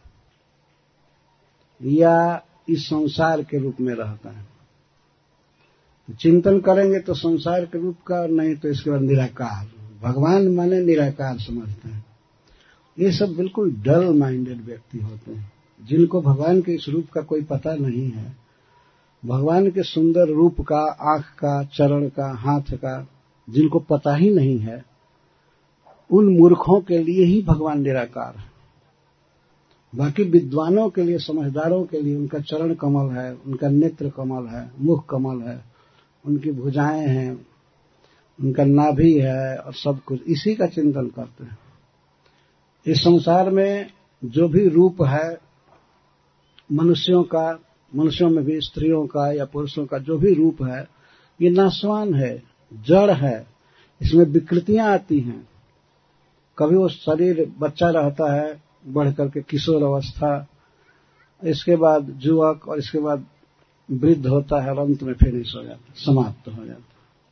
या इस संसार के रूप में रहता है। चिंतन करेंगे तो संसार के रूप का, नहीं तो इसके बाद निराकार। भगवान माने निराकार समझते हैं। ये सब बिल्कुल डल माइंडेड व्यक्ति होते हैं, जिनको भगवान के इस रूप का कोई पता नहीं है। भगवान के सुंदर रूप का, आंख का, चरण का, हाथ का जिनको पता ही नहीं है, उन मूर्खों के लिए ही भगवान निराकार है। बाकी विद्वानों के लिए, समझदारों के लिए उनका चरण कमल है, उनका नेत्र कमल है, मुख कमल है, उनकी भुजाएं हैं, उनका नाभि है, और सब कुछ इसी का चिंतन करते हैं। इस संसार में जो भी रूप है मनुष्यों का, मनुष्यों में भी स्त्रियों का या पुरुषों का जो भी रूप है, ये नाशवान है, जड़ है। इसमें विकृतियां आती हैं। कभी वो शरीर बच्चा रहता है, बढ़ करके किशोर अवस्था, इसके बाद युवक, और इसके बाद वृद्ध होता है, और अंत में फिनिश हो जाता है, समाप्त हो जाता है।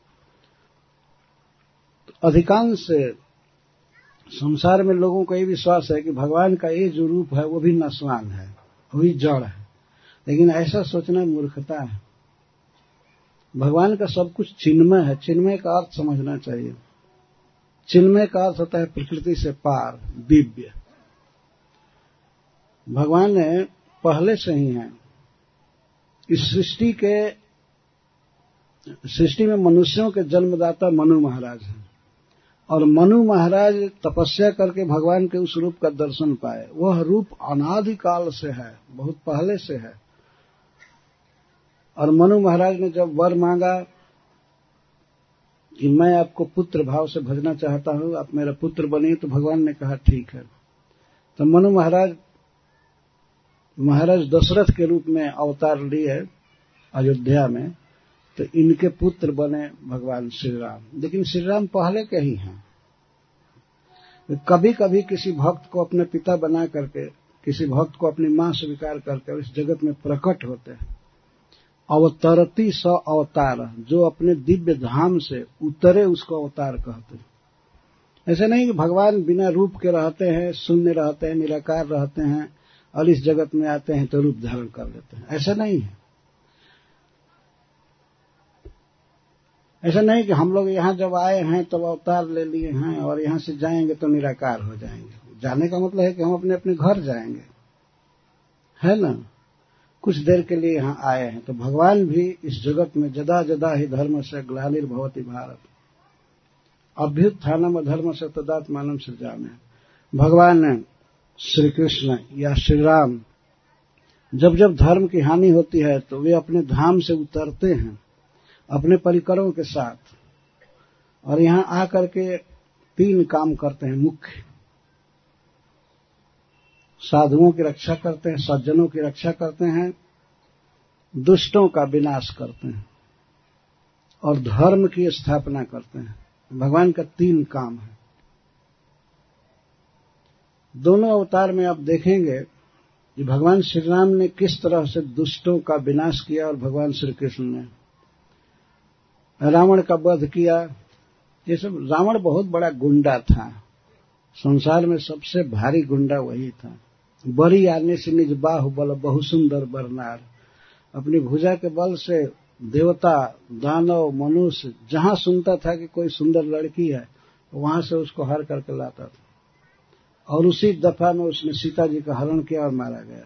तो अधिकांश संसार में लोगों को ये विश्वास है कि भगवान का ये जो रूप है वो भी नाशवान है, वो भी जड़ है। लेकिन ऐसा सोचना मूर्खता है। भगवान का सब कुछ चिन्मय है। चिन्मय का अर्थ समझना चाहिए। चिन्मय का अर्थ होता है प्रकृति से पार, दिव्य। भगवान ने पहले से ही हैं। इस सृष्टि में मनुष्यों के जन्मदाता मनु महाराज हैं, और मनु महाराज तपस्या करके भगवान के उस रूप का दर्शन पाए। वह रूप अनादि काल से है, बहुत पहले से है। और मनु महाराज ने जब वर मांगा कि मैं आपको पुत्र भाव से भजना चाहता हूं, आप मेरा पुत्र बनिए, तो भगवान ने कहा ठीक है। तो मनु महाराज दशरथ के रूप में अवतार लिए अयोध्या में, तो इनके पुत्र बने भगवान श्री राम। लेकिन श्री राम पहले के ही हैं। कभी कभी किसी भक्त को अपने पिता बना करके, किसी भक्त को अपनी मां स्वीकार करके इस जगत में प्रकट होते हैं। अवतरती स अवतार, जो अपने दिव्य धाम से उतरे उसको अवतार कहते हैं। ऐसे नहीं कि भगवान बिना रूप के रहते हैं, शून्य रहते हैं, निराकार रहते हैं, और इस जगत में आते हैं तो रूप धारण कर लेते हैं। ऐसा नहीं है। ऐसा नहीं कि हम लोग यहाँ जब आए हैं तब अवतार ले लिए हैं और यहाँ से जाएंगे तो निराकार हो जाएंगे। जाने का मतलब है कि हम अपने अपने घर जाएंगे, है ना। कुछ देर के लिए यहाँ आए हैं। तो भगवान भी इस जगत में जदा जदा ही धर्म से ग्लानिर्भवति भारत, अभ्युत्थानम अधर्म से तदात्मानं सृजामि। भगवान श्री कृष्ण या श्री राम जब जब धर्म की हानि होती है तो वे अपने धाम से उतरते हैं अपने परिकरों के साथ, और यहाँ आकर के 3 काम करते हैं मुख्य। साधुओं की रक्षा करते हैं, सज्जनों की रक्षा करते हैं, दुष्टों का विनाश करते हैं, और धर्म की स्थापना करते हैं। भगवान का 3 काम है। दोनों अवतार में आप देखेंगे कि भगवान श्री राम ने किस तरह से दुष्टों का विनाश किया, और भगवान श्री कृष्ण ने रावण का वध किया। ये सब, रावण बहुत बड़ा गुंडा था, संसार में सबसे भारी गुंडा वही था। बड़ी आने से निज बाहु बल बहु सुंदर बरनार, अपनी भुजा के बल से देवता, दानव, मनुष्य जहां सुनता था कि कोई सुंदर लड़की है वहां से उसको हर करके लाता था और उसी दफा में उसने सीता जी का हरण किया और मारा गया।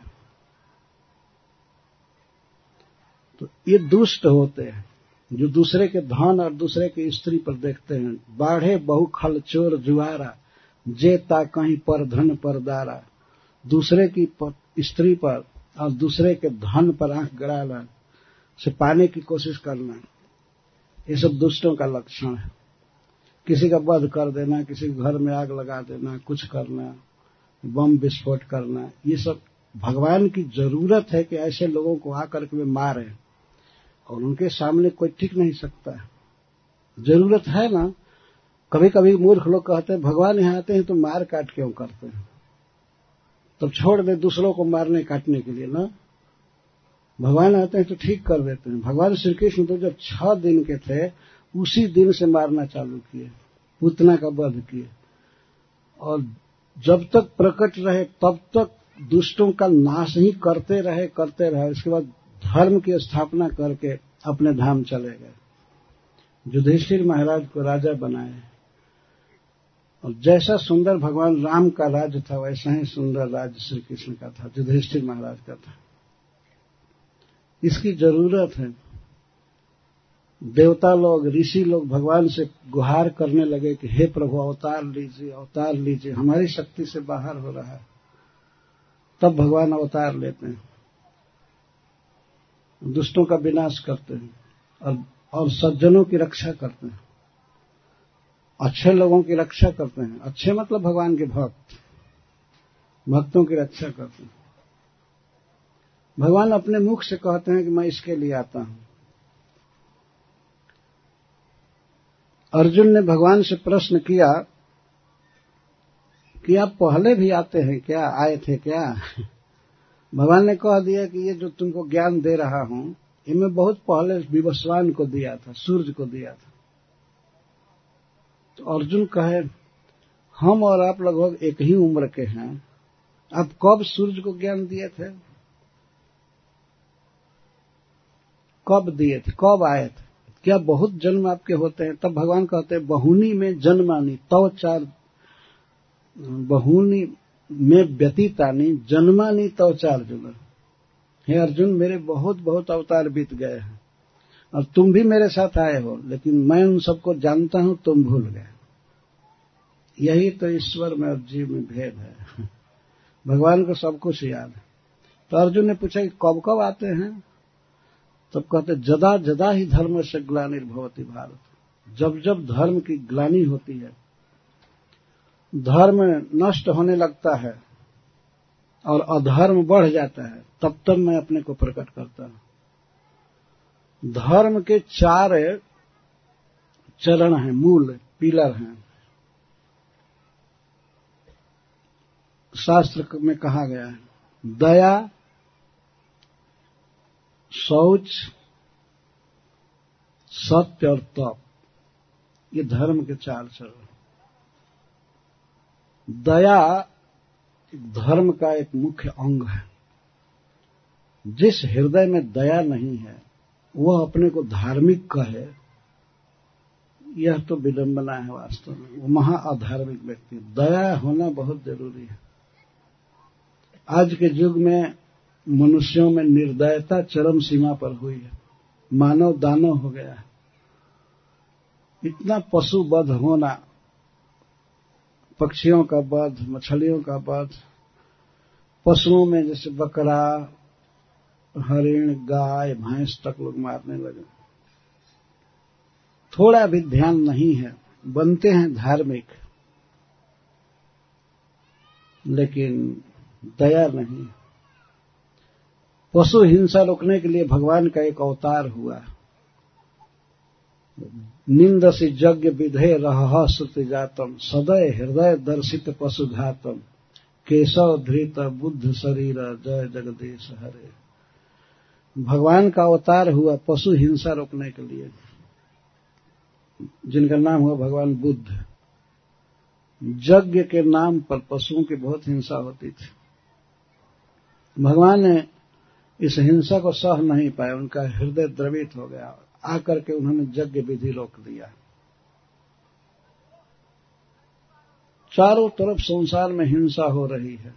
तो ये दुष्ट होते हैं जो दूसरे के धन और दूसरे की स्त्री पर देखते हैं। बाढ़े बहु खल चोर जुआरा, जेता कहीं पर धन पर दारा। दूसरे की स्त्री पर और दूसरे के धन पर आंख गड़ाना, से पाने की कोशिश करना, ये सब दुष्टों का लक्षण है। किसी का वध कर देना, किसी के घर में आग लगा देना, कुछ करना, बम विस्फोट करना, ये सब भगवान की जरूरत है कि ऐसे लोगों को आकर के वे मारें और उनके सामने कोई टिक नहीं सकता है। जरूरत है ना। कभी कभी मूर्ख लोग कहते हैं भगवान यहाँ आते हैं तो मार काट क्यों करते हैं, तब छोड़ दे दूसरों को मारने काटने के लिए ना। भगवान आते हैं तो ठीक कर देते हैं। भगवान श्री कृष्ण तो जब 6 दिन के थे उसी दिन से मारना चालू किए, पूतना का वध किए और जब तक प्रकट रहे तब तक दुष्टों का नाश ही करते रहे। इसके बाद धर्म की स्थापना करके अपने धाम चले गए। युधिष्ठिर महाराज को राजा बनाए और जैसा सुंदर भगवान राम का राज्य था वैसा ही सुंदर राज्य श्री कृष्ण का था, युधिष्ठिर महाराज का था। इसकी जरूरत है। देवता लोग, ऋषि लोग भगवान से गुहार करने लगे कि हे प्रभु अवतार लीजिए, अवतार लीजिए, हमारी शक्ति से बाहर हो रहा है। तब भगवान अवतार लेते हैं, दुष्टों का विनाश करते हैं और सज्जनों की रक्षा करते हैं, अच्छे लोगों की रक्षा करते हैं। अच्छे मतलब भगवान के भक्त, भक्तों की रक्षा करते हैं। भगवान अपने मुख से कहते हैं कि मैं इसके लिए आता हूं। अर्जुन ने भगवान से प्रश्न किया कि आप पहले भी आते हैं क्या, आए थे क्या? भगवान ने कह दिया कि ये जो तुमको ज्ञान दे रहा हूं ये मैं बहुत पहले विवस्वान को दिया था, सूर्य को दिया था। तो अर्जुन कहे हम और आप लगभग एक ही उम्र के हैं, आप कब सूर्य को ज्ञान दिए थे, कब दिए थे, कब आए थे, क्या बहुत जन्म आपके होते हैं? तब भगवान कहते हैं बहुनी में जन्मानी तव चार, बहुनी में व्यतीतानी जन्मानी तव चार जुग। हे अर्जुन, मेरे बहुत बहुत अवतार बीत गए हैं और तुम भी मेरे साथ आए हो, लेकिन मैं उन सबको जानता हूं, तुम भूल गए। यही तो ईश्वर में और जीव में भेद है। भगवान को सब कुछ याद है। तो अर्जुन ने पूछा कि कब कब आते हैं? तब कहते जदा जदा ही धर्म से ग्लानिर्भवति भारत। जब जब धर्म की ग्लानि होती है, धर्म नष्ट होने लगता है और अधर्म बढ़ जाता है, तब तब मैं अपने को प्रकट करता हूं। धर्म के 4 चरण हैं, मूल पिलर हैं। शास्त्र में कहा गया है दया, शौच, सत्य और तप, ये धर्म के 4 चरण। दया धर्म का एक मुख्य अंग है। जिस हृदय में दया नहीं है वह अपने को धार्मिक कहे, यह तो विडंबना है वास्तव में, वो महा अधार्मिक व्यक्ति। दया होना बहुत जरूरी है। आज के युग में मनुष्यों में निर्दयता चरम सीमा पर हुई है, मानव दानव हो गया है। इतना पशु वध होना, पक्षियों का वध, मछलियों का वध, पशुओं में जैसे बकरा, हरिण, गाय, भैंस तक लोग मारने लगे। थोड़ा भी ध्यान नहीं है, बनते हैं धार्मिक लेकिन दया नहीं। पशु हिंसा रोकने के लिए भगवान का एक अवतार हुआ। निंदसि यज्ञ विधे रहः श्रुति जातम, सदय हृदय दर्शित पशु घातम, केशव धृत बुद्ध शरीर जय जगदीश हरे। भगवान का अवतार हुआ पशु हिंसा रोकने के लिए, जिनका नाम हुआ भगवान बुद्ध। यज्ञ के नाम पर पशुओं की बहुत हिंसा होती थी। भगवान ने इस हिंसा को सह नहीं पाए, उनका हृदय द्रवित हो गया, आकर के उन्होंने यज्ञ विधि रोक दिया। चारों तरफ संसार में हिंसा हो रही है,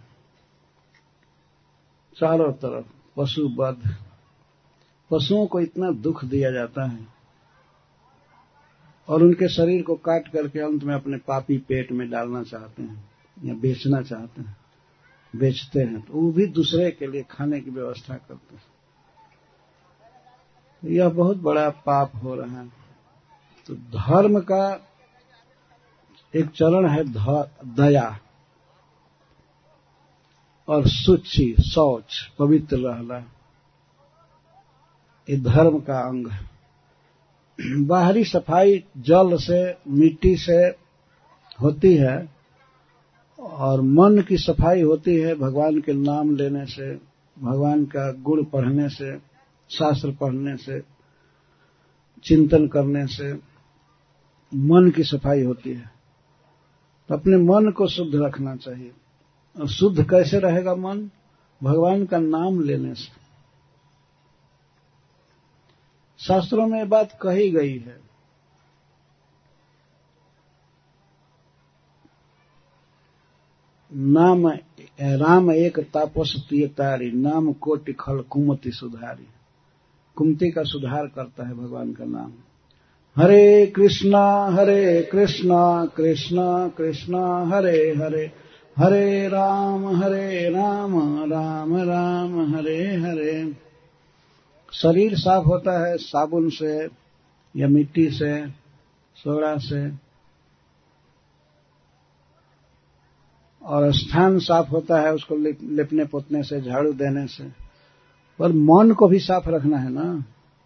चारों तरफ पशु वध, पशुओं को इतना दुख दिया जाता है और उनके शरीर को काट करके अंत में अपने पापी पेट में डालना चाहते हैं या बेचना चाहते हैं, बेचते हैं, तो वो भी दूसरे के लिए खाने की व्यवस्था करते हैं। यह बहुत बड़ा पाप हो रहा है। तो धर्म का एक चरण है दया और शुचि, शौच, पवित्र रहना, ये धर्म का अंग है। बाहरी सफाई जल से, मिट्टी से होती है और मन की सफाई होती है भगवान के नाम लेने से, भगवान का गुण पढ़ने से, शास्त्र पढ़ने से, चिंतन करने से मन की सफाई होती है। तो अपने मन को शुद्ध रखना चाहिए। और शुद्ध कैसे रहेगा मन? भगवान का नाम लेने से। शास्त्रों में ये बात कही गई है। नाम राम एक तापस तिय तारी, नाम कोटि खल कुमति सुधारी। कुमति का सुधार करता है भगवान का नाम। हरे कृष्णा कृष्णा कृष्णा हरे हरे, हरे राम राम राम हरे हरे। शरीर साफ होता है साबुन से या मिट्टी से, सोडा से, और स्थान साफ होता है उसको लिपने पोतने से, झाड़ू देने से। पर मन को भी साफ रखना है ना।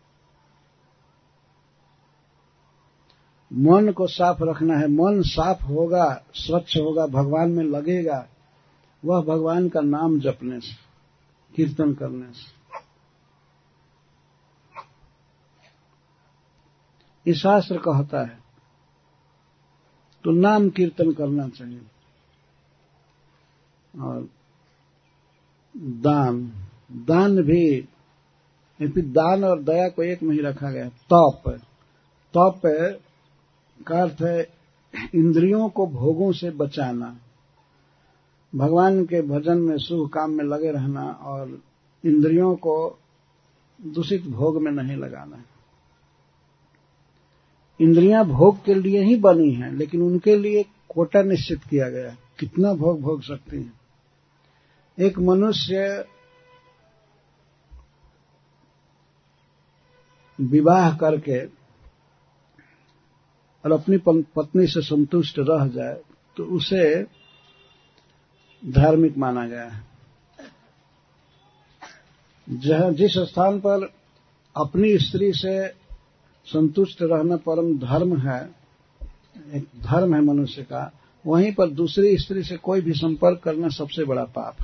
मन को साफ रखना है। मन साफ होगा, स्वच्छ होगा, भगवान में लगेगा, वह भगवान का नाम जपने से, कीर्तन करने से। ये शास्त्र कहता है। तो नाम कीर्तन करना चाहिए। और दान भी, दान और दया को एक में ही रखा गया। तप का अर्थ है इंद्रियों को भोगों से बचाना, भगवान के भजन में, शुभ काम में लगे रहना और इंद्रियों को दूषित भोग में नहीं लगाना। इंद्रियां भोग के लिए ही बनी हैं, लेकिन उनके लिए कोटा निश्चित किया गया है, कितना भोग सकती हैं। एक मनुष्य विवाह करके और अपनी पत्नी से संतुष्ट रह जाए तो उसे धार्मिक माना गया है। जिस स्थान पर अपनी स्त्री से संतुष्ट रहना परम धर्म है, एक धर्म है मनुष्य का, वहीं पर दूसरी स्त्री से कोई भी संपर्क करना सबसे बड़ा पाप है।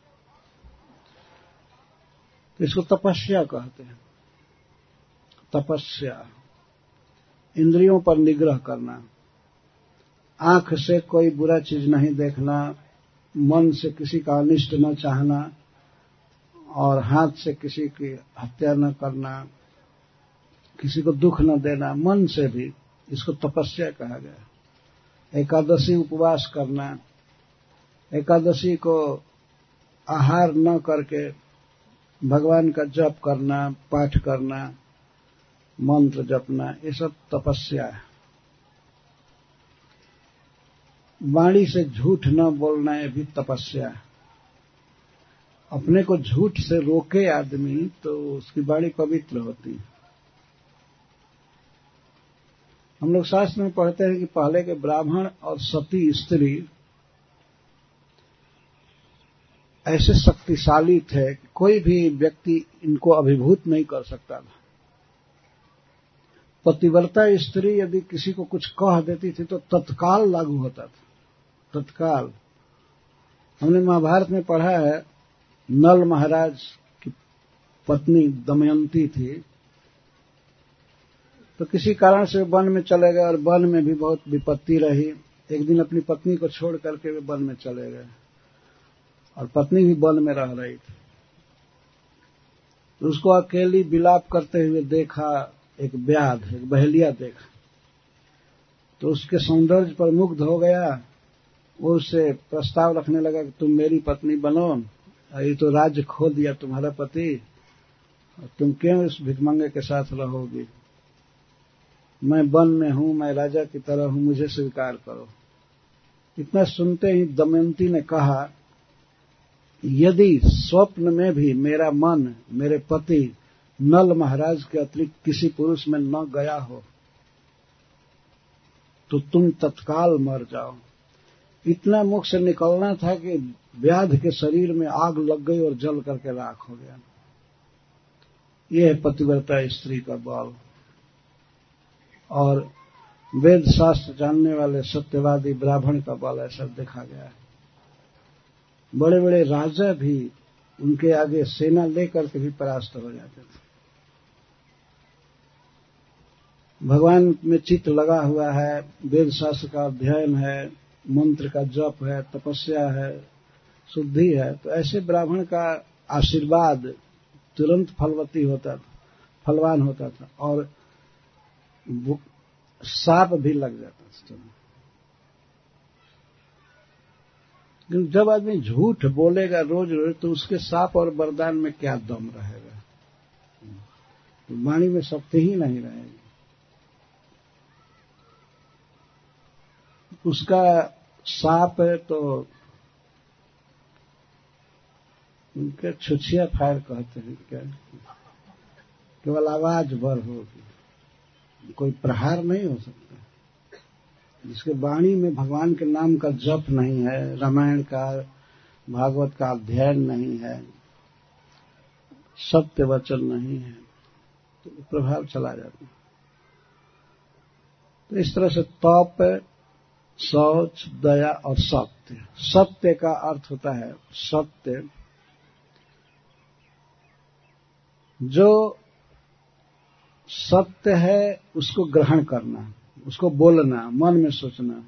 इसको तपस्या कहते हैं। तपस्या, इंद्रियों पर निग्रह करना, आंख से कोई बुरा चीज नहीं देखना, मन से किसी का अनिष्ट न चाहना और हाथ से किसी की हत्या न करना, किसी को दुख न देना, मन से भी, इसको तपस्या कहा गया। एकादशी उपवास करना, एकादशी को आहार न करके भगवान का जप करना, पाठ करना, मंत्र जपना, ये सब तपस्या है। वाणी से झूठ न बोलना, ये भी तपस्या है। अपने को झूठ से रोके आदमी तो उसकी वाणी पवित्र होती है। हम लोग शास्त्र में पढ़ते हैं कि पहले के ब्राह्मण और सती स्त्री ऐसे शक्तिशाली थे कि कोई भी व्यक्ति इनको अभिभूत नहीं कर सकता था। पतिव्रता स्त्री यदि किसी को कुछ कह देती थी तो तत्काल लागू होता था, तत्काल। हमने महाभारत में पढ़ा है, नल महाराज की पत्नी दमयंती थी, तो किसी कारण से वन में चले गए और वन में भी बहुत विपत्ति रही। एक दिन अपनी पत्नी को छोड़ करके वे वन में चले गए और पत्नी भी वन में रह रही थी। तो उसको अकेली विलाप करते हुए देखा, एक व्याध, एक बहेलिया देखा, तो उसके सौंदर्य पर मुग्ध हो गया। वो उससे प्रस्ताव रखने लगा कि तुम मेरी पत्नी बनो, ये तो राज्य खो दिया तुम्हारा पति, तुम क्यों इस भिखमंगे के साथ रहोगी? मैं वन में हूं, मैं राजा की तरह हूं, मुझे स्वीकार करो। इतना सुनते ही दमयंती ने कहा, यदि स्वप्न में भी मेरा मन मेरे पति नल महाराज के अतिरिक्त किसी पुरुष में न गया हो तो तुम तत्काल मर जाओ। इतना मुख से निकलना था कि व्याध के शरीर में आग लग गई और जल करके राख हो गया। यह है पतिव्रता स्त्री का बल। और वेद शास्त्र जानने वाले सत्यवादी ब्राह्मण का बल ऐसा देखा गया है। बड़े बड़े राजा भी उनके आगे सेना लेकर के भी परास्त हो जाते थे। भगवान में चित्त लगा हुआ है, वेद शास्त्र का अध्ययन है, मंत्र का जप है, तपस्या है, शुद्धि है, तो ऐसे ब्राह्मण का आशीर्वाद तुरंत फलवान होता था और साप भी लग जाता था। लेकिन जब आदमी झूठ बोलेगा रोज रोज तो उसके साप और वरदान में क्या दम रहेगा? वाणी में शक्ति ही नहीं रहेगी। उसका साप है तो उनके छुछिया फायर कहते हैं क्या, केवल आवाज भर होगी, कोई प्रहार नहीं हो सकता। जिसके वाणी में भगवान के नाम का जप नहीं है, रामायण का भागवत का अध्ययन नहीं है, सत्य वचन नहीं है, तो प्रभाव चला जाता है। तो इस तरह से तप, शौच, दया और सत्य। सत्य का अर्थ होता है सत्य जो सत्य है उसको ग्रहण करना, उसको बोलना, मन में सोचना।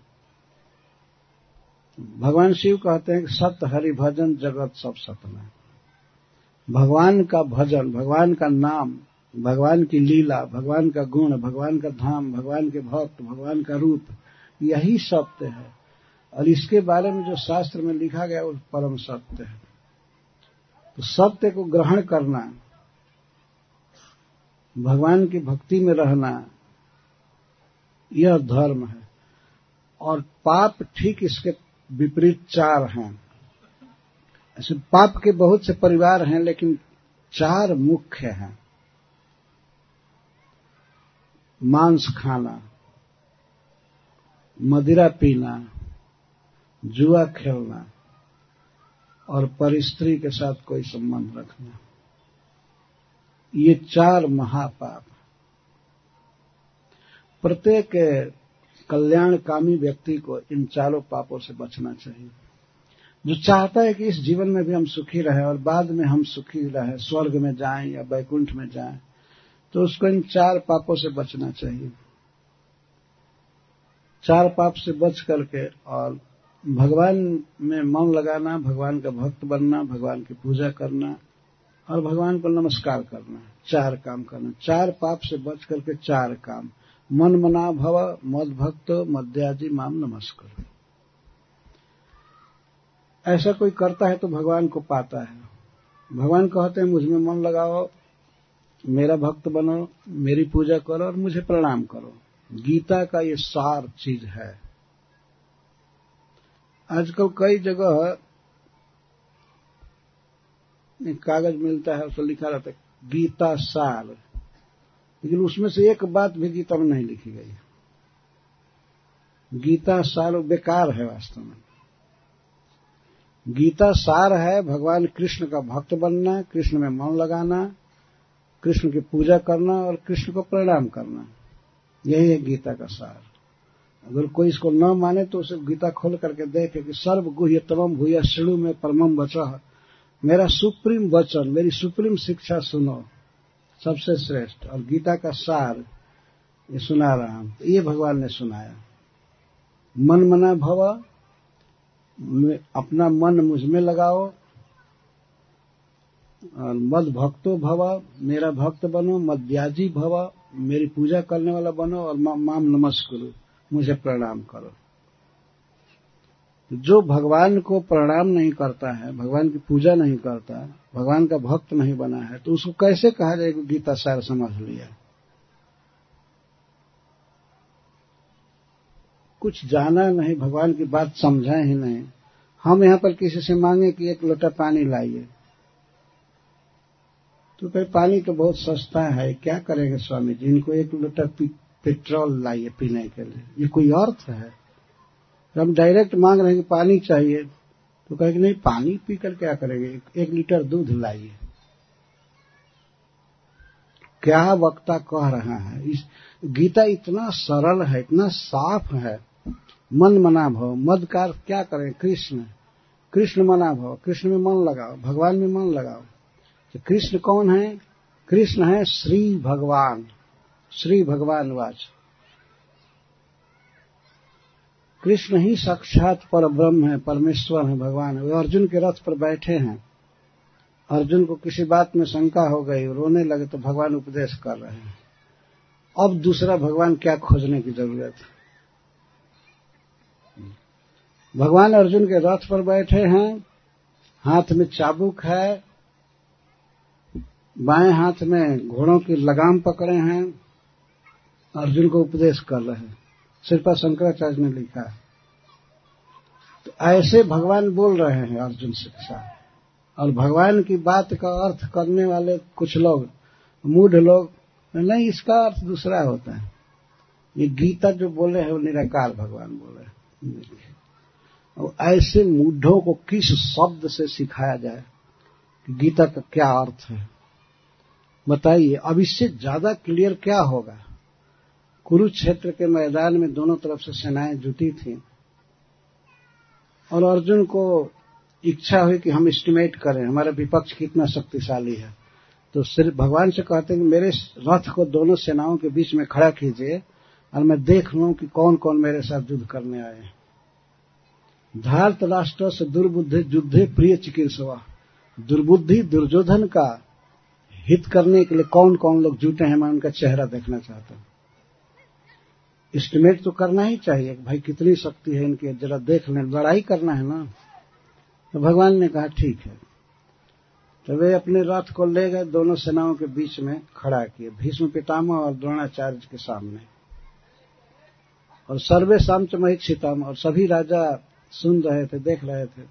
भगवान शिव कहते हैं कि सत्य हरि भजन जगत सब सतना। भगवान का भजन, भगवान का नाम, भगवान की लीला, भगवान का गुण, भगवान का धाम, भगवान के भक्त, भगवान का रूप, यही सत्य है। और इसके बारे में जो शास्त्र में लिखा गया वो परम सत्य है। तो सत्य को ग्रहण करना, भगवान की भक्ति में रहना, यह धर्म है। और पाप ठीक इसके विपरीत चार हैं। ऐसे पाप के बहुत से परिवार हैं लेकिन चार मुख्य हैं। मांस खाना, मदिरा पीना, जुआ खेलना और परस्त्री के साथ कोई संबंध रखना, ये चार महापाप। प्रत्येक कल्याणकामी व्यक्ति को इन चारों पापों से बचना चाहिए। जो चाहता है कि इस जीवन में भी हम सुखी रहें और बाद में हम सुखी रहें, स्वर्ग में जाएं या वैकुंठ में जाएं, तो उसको इन चार पापों से बचना चाहिए। चार पाप से बच करके और भगवान में मन लगाना, भगवान का भक्त बनना, भगवान की पूजा करना और भगवान को नमस्कार करना, चार काम करना। चार पाप से बच करके चार काम। मन मना भव मद भक्त मद्याजी माम नमस्कार। ऐसा कोई करता है तो भगवान को पाता है। भगवान कहते हैं मुझ में मन लगाओ, मेरा भक्त बनो, मेरी पूजा करो और मुझे प्रणाम करो। गीता का ये सार चीज है। आजकल कई जगह कागज मिलता है, उसमें लिखा रहता है गीता सार, लेकिन उसमें से एक बात भी गीता में नहीं लिखी गई। गीता सार बेकार है वास्तव में। गीता सार है भगवान कृष्ण का भक्त बनना, कृष्ण में मन लगाना, कृष्ण की पूजा करना और कृष्ण को प्रणाम करना। यही है गीता का सार। अगर कोई इसको न माने तो उसे गीता खोल करके देखे कि सर्व गुह्यतमम भूय शृणु में परमम वचः, मेरा सुप्रीम वचन, मेरी सुप्रीम शिक्षा सुनो, सबसे श्रेष्ठ। और गीता का सार ये सुना रहा हूं, ये भगवान ने सुनाया। मन मना भव, अपना मन मुझ में लगाओ, और मद भक्तो भव, मेरा भक्त बनो, मद्याजी भव, मेरी पूजा करने वाला बनो, और माम नमस्कुरु, मुझे प्रणाम करो। जो भगवान को प्रणाम नहीं करता है, भगवान की पूजा नहीं करता, भगवान का भक्त नहीं बना है, तो उसको कैसे कहा जाए कि गीता सार समझ लिया। कुछ जाना नहीं, भगवान की बात समझा ही नहीं। हम यहाँ पर किसी से मांगे कि एक लोटा पानी लाइए, तो कहे पानी तो बहुत सस्ता है, क्या करेंगे स्वामी जी, इनको एक लोटा पेट्रोल लाइए पीने के लिए, ये कोई अर्थ है। हम डायरेक्ट मांग रहे हैं कि पानी चाहिए, तो कहेंगे नहीं पानी पीकर क्या करेंगे, 1 लीटर दूध लाइए। क्या वक्ता कह रहा है। इस गीता इतना सरल है, इतना साफ है। मन मना भव, मद का अर्थ क्या करें, कृष्ण, कृष्ण मना भव, कृष्ण में मन लगाओ, भगवान में मन लगाओ। तो कृष्ण कौन है, कृष्ण है श्री भगवान, श्री भगवान वाच। कृष्ण ही साक्षात पर ब्रह्म है, परमेश्वर है, भगवान है। वे अर्जुन के रथ पर बैठे हैं। अर्जुन को किसी बात में शंका हो गई, रोने लगे, तो भगवान उपदेश कर रहे हैं। अब दूसरा भगवान क्या खोजने की जरूरत है। भगवान अर्जुन के रथ पर बैठे हैं, हाथ में चाबुक है, बाएं हाथ में घोड़ों की लगाम पकड़े हैं, अर्जुन को उपदेश कर रहे हैं। श्रीपाद शंकराचार्य ने लिखा है। तो ऐसे भगवान बोल रहे हैं अर्जुन से साथ। और भगवान की बात का अर्थ करने वाले कुछ लोग, मूढ़ लोग, नहीं इसका अर्थ दूसरा होता है। ये गीता जो बोले हैं वो निराकार भगवान बोले हैं। और ऐसे मूढ़ों को किस शब्द से सिखाया जाए कि गीता का क्या अर्थ है, बताइए। अब इससे ज्यादा क्लियर क्या होगा। कुरुक्षेत्र के मैदान में दोनों तरफ से सेनाएं जुटी थी, और अर्जुन को इच्छा हुई कि हम एस्टिमेट करें हमारा विपक्ष कितना शक्तिशाली है। तो सिर्फ भगवान से कहते हैं कि मेरे रथ को दोनों सेनाओं के बीच में खड़ा कीजिए, और मैं देख लूं कि कौन कौन मेरे साथ युद्ध करने आए हैं। धार्त राष्ट्र से दुर्बुद्धि युद्धे प्रिय चिकित्सवा, दुर्बुद्धि दुर्योधन का हित करने के लिए कौन कौन लोग जुटे हैं, मैं उनका चेहरा देखना चाहता हूं। एस्टिमेट तो करना ही चाहिए कि भाई कितनी शक्ति है इनकी, जरा देख लें, लड़ाई करना है ना। तो भगवान ने कहा ठीक है। तो वे अपने रथ को ले गए, दोनों सेनाओं के बीच में खड़ा किए, भीष्म पितामह और द्रोणाचार्य के सामने। और सर्वे सामचमहिक्षितम, और सभी राजा सुन रहे थे, देख रहे थे।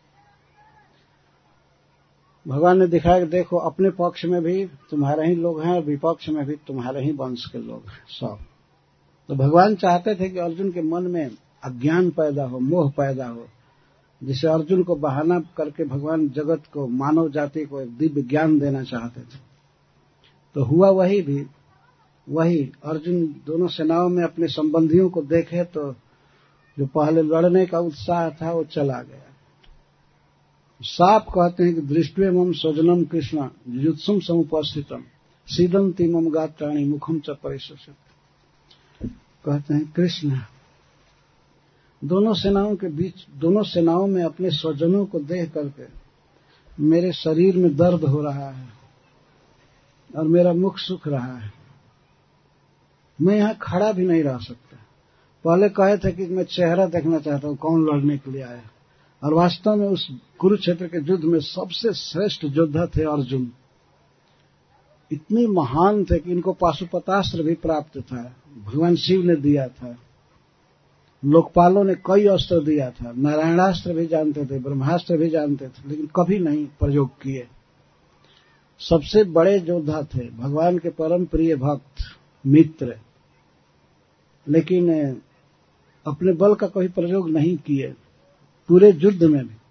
भगवान ने दिखाया कि देखो अपने पक्ष में भी तुम्हारे ही लोग हैं और विपक्ष में भी तुम्हारे ही वंश के लोग हैं सब। तो भगवान चाहते थे कि अर्जुन के मन में अज्ञान पैदा हो, मोह पैदा हो, जिसे अर्जुन को बहाना करके भगवान जगत को, मानव जाति को एक दिव्य ज्ञान देना चाहते थे। तो हुआ वही भी वही। अर्जुन दोनों सेनाओं में अपने संबंधियों को देखे तो जो पहले लड़ने का उत्साह था वो चला गया। साफ कहते हैं कि दृष्टि मम स्वजनम कृष्ण युत्सुम समुपस्थितम सीदंती मम गात्राणि मुखम च परिशोषित। कहते हैं कृष्ण दोनों सेनाओं के बीच, दोनों सेनाओं में अपने स्वजनों को देख करके मेरे शरीर में दर्द हो रहा है और मेरा मुख सूख रहा है, मैं यहाँ खड़ा भी नहीं रह सकता। पहले कहे थे कि मैं चेहरा देखना चाहता हूँ कौन लड़ने के लिए आया, और वास्तव में उस कुरुक्षेत्र के युद्ध में सबसे श्रेष्ठ योद्धा थे अर्जुन। इतने महान थे कि इनको पाशुपतास्त्र भी प्राप्त था, भगवान शिव ने दिया था, लोकपालों ने कई अस्त्र दिया था, नारायणास्त्र भी जानते थे, ब्रह्मास्त्र भी जानते थे, लेकिन कभी नहीं प्रयोग किए। सबसे बड़े योद्धा थे, भगवान के परम प्रिय भक्त मित्र, लेकिन अपने बल का कोई प्रयोग नहीं किए पूरे युद्ध में भी।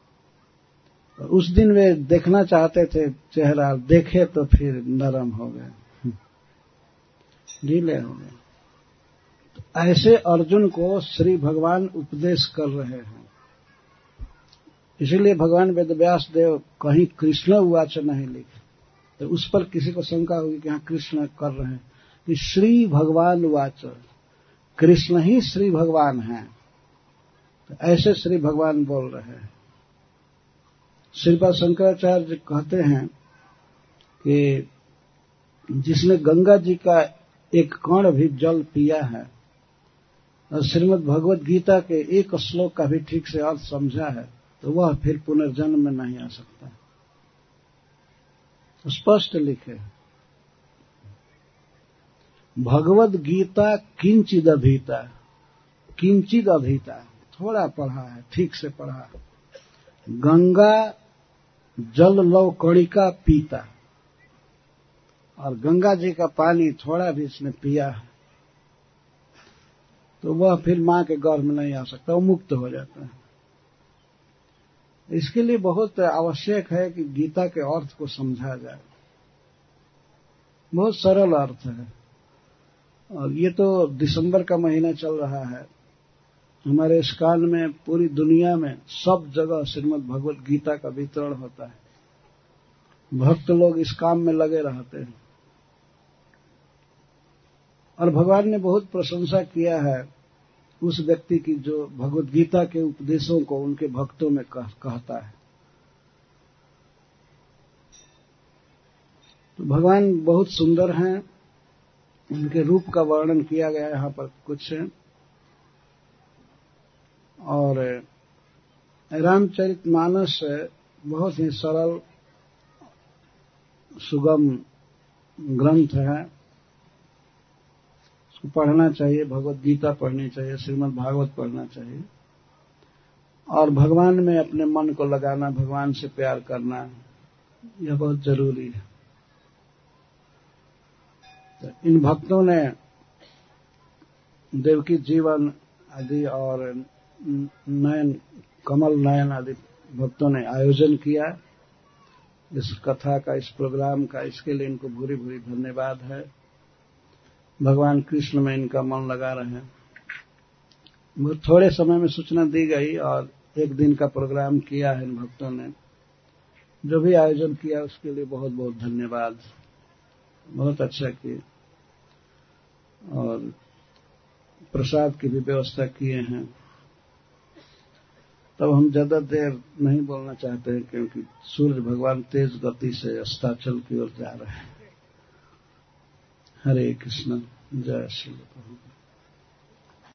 उस दिन वे देखना चाहते थे चेहरा, देखे तो फिर नरम हो गए, ढीले हो गए। तो ऐसे अर्जुन को श्री भगवान उपदेश कर रहे हैं। इसीलिए भगवान वेदव्यास देव कहीं कृष्ण उवाच नहीं लिखे, तो उस पर किसी को शंका होगी कि हाँ कृष्ण कर रहे हैं, कि श्री भगवान उवाच, कृष्ण ही श्री भगवान हैं। तो ऐसे श्री भगवान बोल रहे हैं। श्रीपाद शंकराचार्य कहते हैं कि जिसने गंगा जी का एक कण भी जल पिया है और श्रीमद् भगवत गीता के एक श्लोक का भी ठीक से अर्थ समझा है तो वह फिर पुनर्जन्म में नहीं आ सकता। तो स्पष्ट लिखे भगवत गीता किंचिद अधीता, किंचिद अधीता, थोड़ा पढ़ा है, ठीक से पढ़ा है। गंगा जल लव कणिका पीता, और गंगा जी का पानी थोड़ा भी इसने पिया है तो वह फिर मां के गर्भ में नहीं आ सकता, वो मुक्त हो जाता है। इसके लिए बहुत आवश्यक है कि गीता के अर्थ को समझा जाए। बहुत सरल अर्थ है। और ये तो दिसंबर का महीना चल रहा है, हमारे इस काल में पूरी दुनिया में सब जगह श्रीमद् भगवत गीता का वितरण होता है। भक्त लोग इस काम में लगे रहते हैं और भगवान ने बहुत प्रशंसा किया है उस व्यक्ति की जो भगवत गीता के उपदेशों को उनके भक्तों में कहता है। तो भगवान बहुत सुंदर हैं, उनके रूप का वर्णन किया गया यहाँ पर कुछ है। और रामचरितमानस बहुत ही सरल सुगम ग्रंथ है, उसको पढ़ना चाहिए। भगवत गीता पढ़नी चाहिए, श्रीमद् भागवत पढ़ना चाहिए और भगवान में अपने मन को लगाना, भगवान से प्यार करना, यह बहुत जरूरी है। तो इन भक्तों ने देवकी जीवन आदि और नयन कमल नयन आदि भक्तों ने आयोजन किया इस कथा का, इस प्रोग्राम का। इसके लिए इनको भूरी भूरी धन्यवाद है। भगवान कृष्ण में इनका मन लगा रहे। बहुत थोड़े समय में सूचना दी गई और एक दिन का प्रोग्राम किया है इन भक्तों ने। जो भी आयोजन किया उसके लिए बहुत बहुत धन्यवाद। बहुत अच्छा किए और प्रसाद की भी व्यवस्था किए हैं। तब हम ज्यादा देर नहीं बोलना चाहते हैं क्योंकि सूर्य भगवान तेज गति से अस्ताचल की ओर जा रहे हैं। हरे कृष्ण, जय श्री प्रभु।